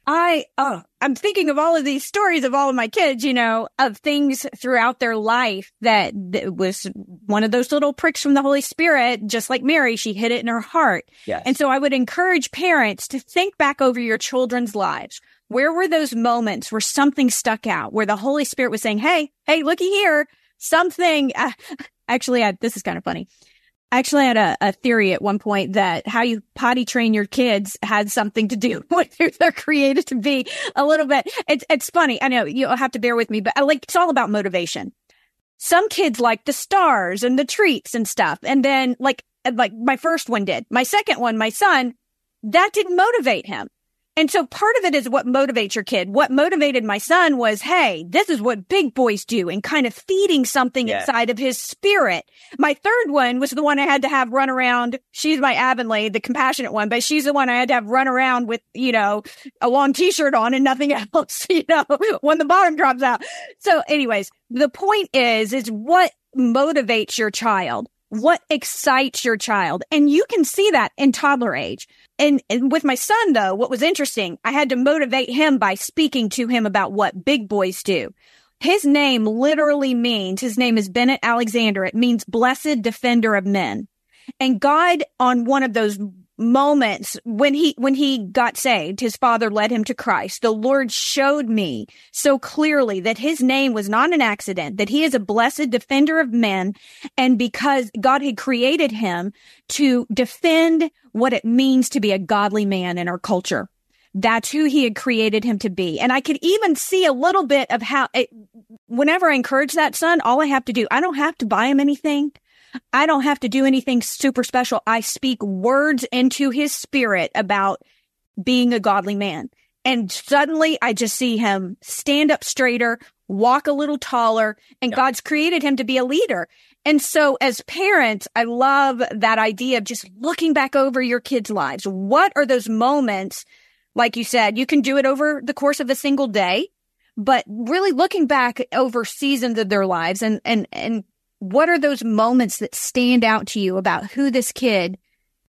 I'm thinking of all of these stories of all of my kids, you know, of things throughout their life that was one of those little pricks from the Holy Spirit, just like Mary, she hid it in her heart. Yes. And so I would encourage parents to think back over your children's lives. Where were those moments where something stuck out, where the Holy Spirit was saying, hey, looky here, something, this is kind of funny. I actually had a theory at one point that how you potty train your kids had something to do with who they're created to be a little bit. It's funny. I know you'll have to bear with me, but it's all about motivation. Some kids like the stars and the treats and stuff. And then like my first one did. My second one, my son, that didn't motivate him. And so part of it is what motivates your kid. What motivated my son was, hey, this is what big boys do, and kind of feeding something inside of his spirit. My third one was the one I had to have run around. She's my Avonlea, the compassionate one, but she's the one I had to have run around with, you know, a long t-shirt on and nothing else, you know, when the bottom drops out. So anyways, the point is what motivates your child? What excites your child? And you can see that in toddler age. And with my son, though, what was interesting, I had to motivate him by speaking to him about what big boys do. His name literally means, his name is Bennett Alexander. It means blessed defender of men. And God, on one of those moments when he got saved, his father led him to Christ. The Lord showed me so clearly that his name was not an accident, that he is a blessed defender of men. And because God had created him to defend what it means to be a godly man in our culture. That's who he had created him to be. And I could even see a little bit of how whenever I encourage that son, all I have to do, I don't have to buy him anything. I don't have to do anything super special. I speak words into his spirit about being a godly man. And suddenly I just see him stand up straighter, walk a little taller, and God's created him to be a leader. And so as parents, I love that idea of just looking back over your kids' lives. What are those moments? Like you said, you can do it over the course of a single day, but really looking back over seasons of their lives and what are those moments that stand out to you about who this kid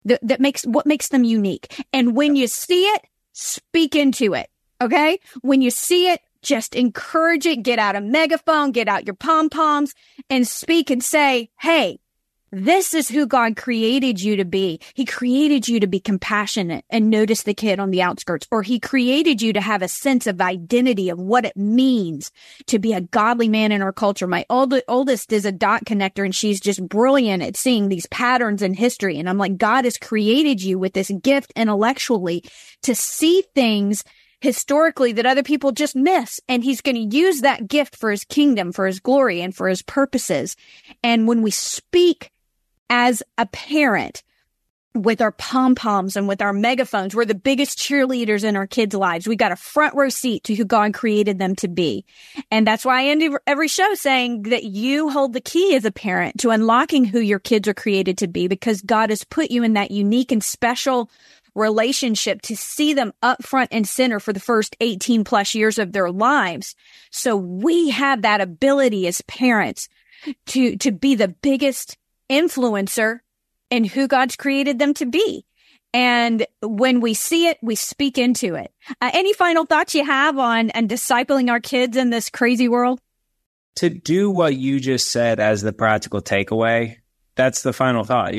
what makes them unique. And when you see it, speak into it. Okay? When you see it, just encourage it. Get out a megaphone, get out your pom-poms, and speak and say, hey, this is who God created you to be. He created you to be compassionate and notice the kid on the outskirts, or he created you to have a sense of identity of what it means to be a godly man in our culture. My oldest is a dot connector, and she's just brilliant at seeing these patterns in history. And I'm like, God has created you with this gift intellectually to see things historically that other people just miss. And he's going to use that gift for his kingdom, for his glory, and for his purposes. And when we speak as a parent with our pom-poms and with our megaphones, we're the biggest cheerleaders in our kids' lives. We got a front row seat to who God created them to be. And that's why I end every show saying that you hold the key as a parent to unlocking who your kids are created to be, because God has put you in that unique and special relationship to see them up front and center for the first 18 plus years of their lives. So we have that ability as parents to be the biggest influencer in who God's created them to be. And when we see it, we speak into it. Any final thoughts you have on discipling our kids in this crazy world? To do what you just said as the practical takeaway, that's the final thought.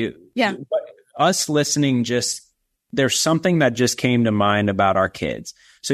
Us listening, there's something that just came to mind about our kids. So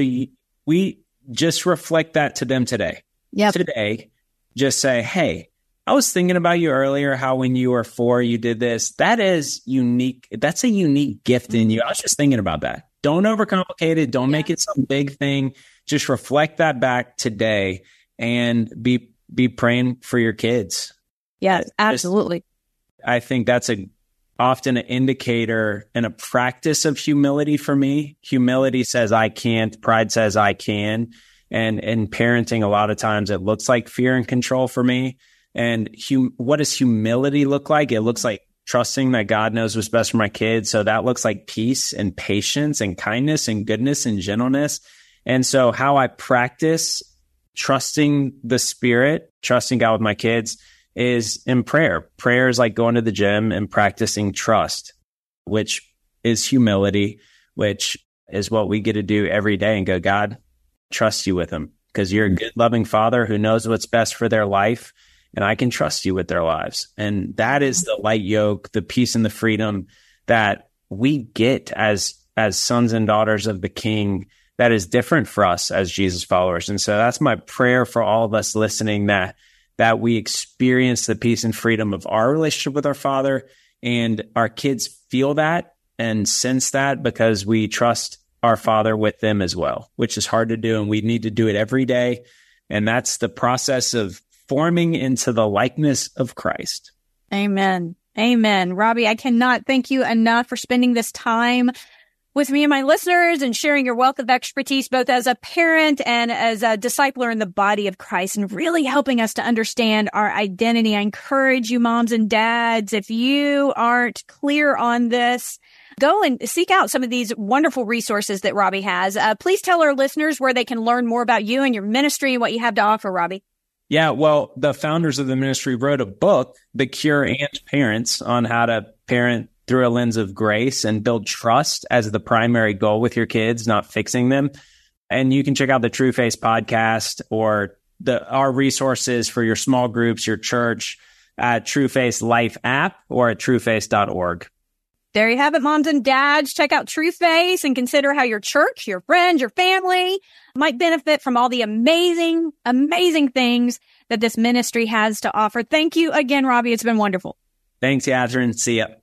we just reflect that to them today. Yep. Today, just say, hey, I was thinking about you earlier, how when you were 4, you did this. That is unique. That's a unique gift in you. I was just thinking about that. Don't overcomplicate it. Don't make it some big thing. Just reflect that back today and be praying for your kids. Yeah, absolutely. I think that's often an indicator and a practice of humility for me. Humility says I can't. Pride says I can. And in parenting, a lot of times it looks like fear and control for me. And what does humility look like? It looks like trusting that God knows what's best for my kids. So that looks like peace and patience and kindness and goodness and gentleness. And so how I practice trusting the Spirit, trusting God with my kids, is in prayer. Prayer is like going to the gym and practicing trust, which is humility, which is what we get to do every day and go, God, trust you with them because you're a good, loving Father who knows what's best for their life. And I can trust you with their lives. And that is the light yoke, the peace and the freedom that we get as sons and daughters of the King that is different for us as Jesus followers. And so that's my prayer for all of us listening, that we experience the peace and freedom of our relationship with our Father, and our kids feel that and sense that because we trust our Father with them as well, which is hard to do. And we need to do it every day. And that's the process of forming into the likeness of Christ. Amen. Amen. Robbie, I cannot thank you enough for spending this time with me and my listeners and sharing your wealth of expertise, both as a parent and as a discipler in the body of Christ, and really helping us to understand our identity. I encourage you, moms and dads, if you aren't clear on this, go and seek out some of these wonderful resources that Robbie has. Please tell our listeners where they can learn more about you and your ministry and what you have to offer, Robbie. Yeah, well, the founders of the ministry wrote a book, The Cure and Parents, on how to parent through a lens of grace and build trust as the primary goal with your kids, not fixing them. And you can check out the True Face podcast or our resources for your small groups, your church at True Face Life app or at trueface.org. There you have it, moms and dads. Check out True Face and consider how your church, your friends, your family might benefit from all the amazing, amazing things that this ministry has to offer. Thank you again, Robbie. It's been wonderful. Thanks, Catherine. See ya.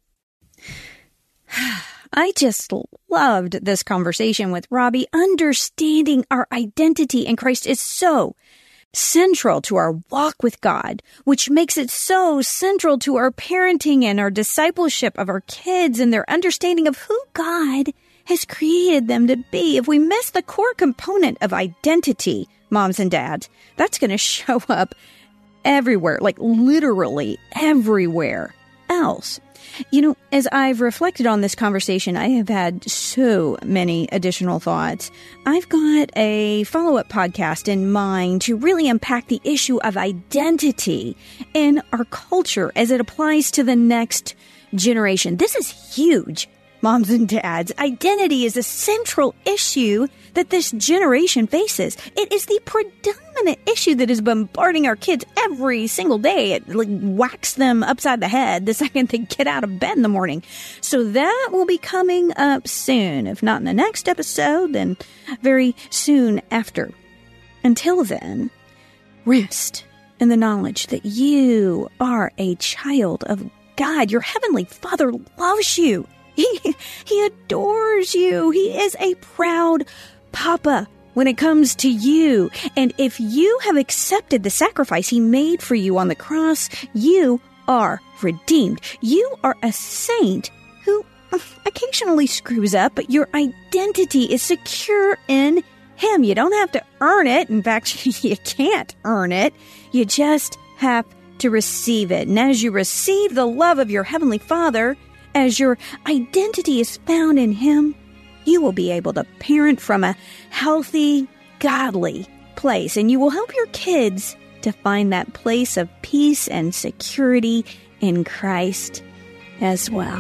I just loved this conversation with Robbie. Understanding our identity in Christ is so central to our walk with God, which makes it so central to our parenting and our discipleship of our kids and their understanding of who God has created them to be. If we miss the core component of identity, moms and dads, that's going to show up everywhere, like literally everywhere else. You know, as I've reflected on this conversation, I have had so many additional thoughts. I've got a follow-up podcast in mind to really unpack the issue of identity in our culture as it applies to the next generation. This is huge. moms and dads. Identity is a central issue that this generation faces. It is the predominant issue that is bombarding our kids every single day. It whacks them upside the head the second they get out of bed in the morning. So that will be coming up soon. If not in the next episode, then very soon after. Until then, rest in the knowledge that you are a child of God. Your Heavenly Father loves you. He adores you. He is a proud Papa when it comes to you. And if you have accepted the sacrifice He made for you on the cross, you are redeemed. You are a saint who occasionally screws up, but your identity is secure in Him. You don't have to earn it. In fact, you can't earn it. You just have to receive it. And as you receive the love of your Heavenly Father, as your identity is found in Him, you will be able to parent from a healthy, godly place. And you will help your kids to find that place of peace and security in Christ as well.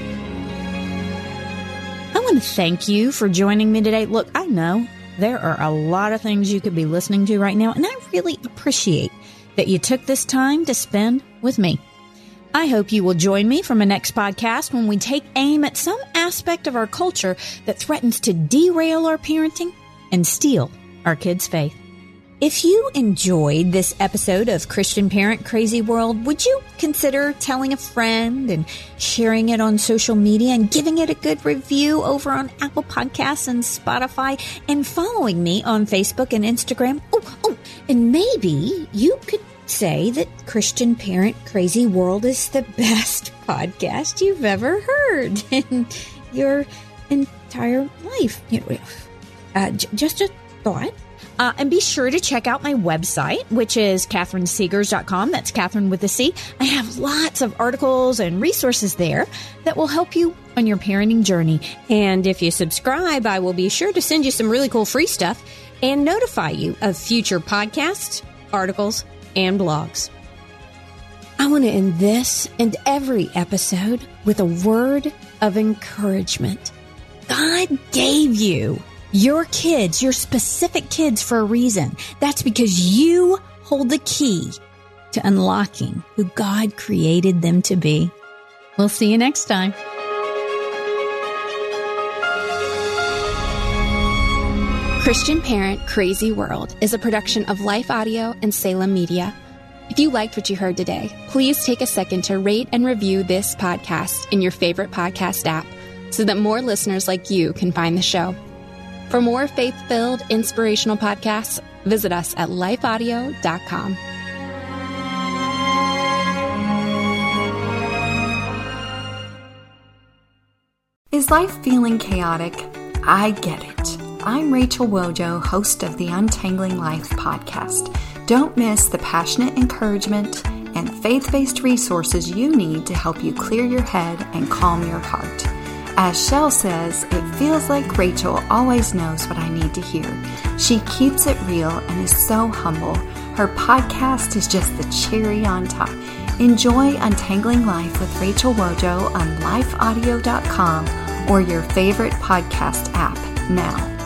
I want to thank you for joining me today. Look, I know there are a lot of things you could be listening to right now, and I really appreciate that you took this time to spend with me. I hope you will join me for my next podcast when we take aim at some aspect of our culture that threatens to derail our parenting and steal our kids' faith. If you enjoyed this episode of Christian Parent Crazy World, would you consider telling a friend and sharing it on social media and giving it a good review over on Apple Podcasts and Spotify and following me on Facebook and Instagram? And maybe you could say that Christian Parent Crazy World is the best podcast you've ever heard in your entire life. Just a thought. And be sure to check out my website, which is CatherineSegars.com. That's Catherine with a C. I have lots of articles and resources there that will help you on your parenting journey. And if you subscribe, I will be sure to send you some really cool free stuff and notify you of future podcasts, articles, and blogs. I want to end this and every episode with a word of encouragement. God gave you your kids, your specific kids, for a reason. That's because you hold the key to unlocking who God created them to be. We'll see you next time. Christian Parent Crazy World is a production of Life Audio and Salem Media. If you liked what you heard today, please take a second to rate and review this podcast in your favorite podcast app so that more listeners like you can find the show. For more faith-filled, inspirational podcasts, visit us at lifeaudio.com. Is life feeling chaotic? I get it. I'm Rachel Wojo, host of the Untangling Life podcast. Don't miss the passionate encouragement and faith-based resources you need to help you clear your head and calm your heart. As Shell says, it feels like Rachel always knows what I need to hear. She keeps it real and is so humble. Her podcast is just the cherry on top. Enjoy Untangling Life with Rachel Wojo on lifeaudio.com or your favorite podcast app now.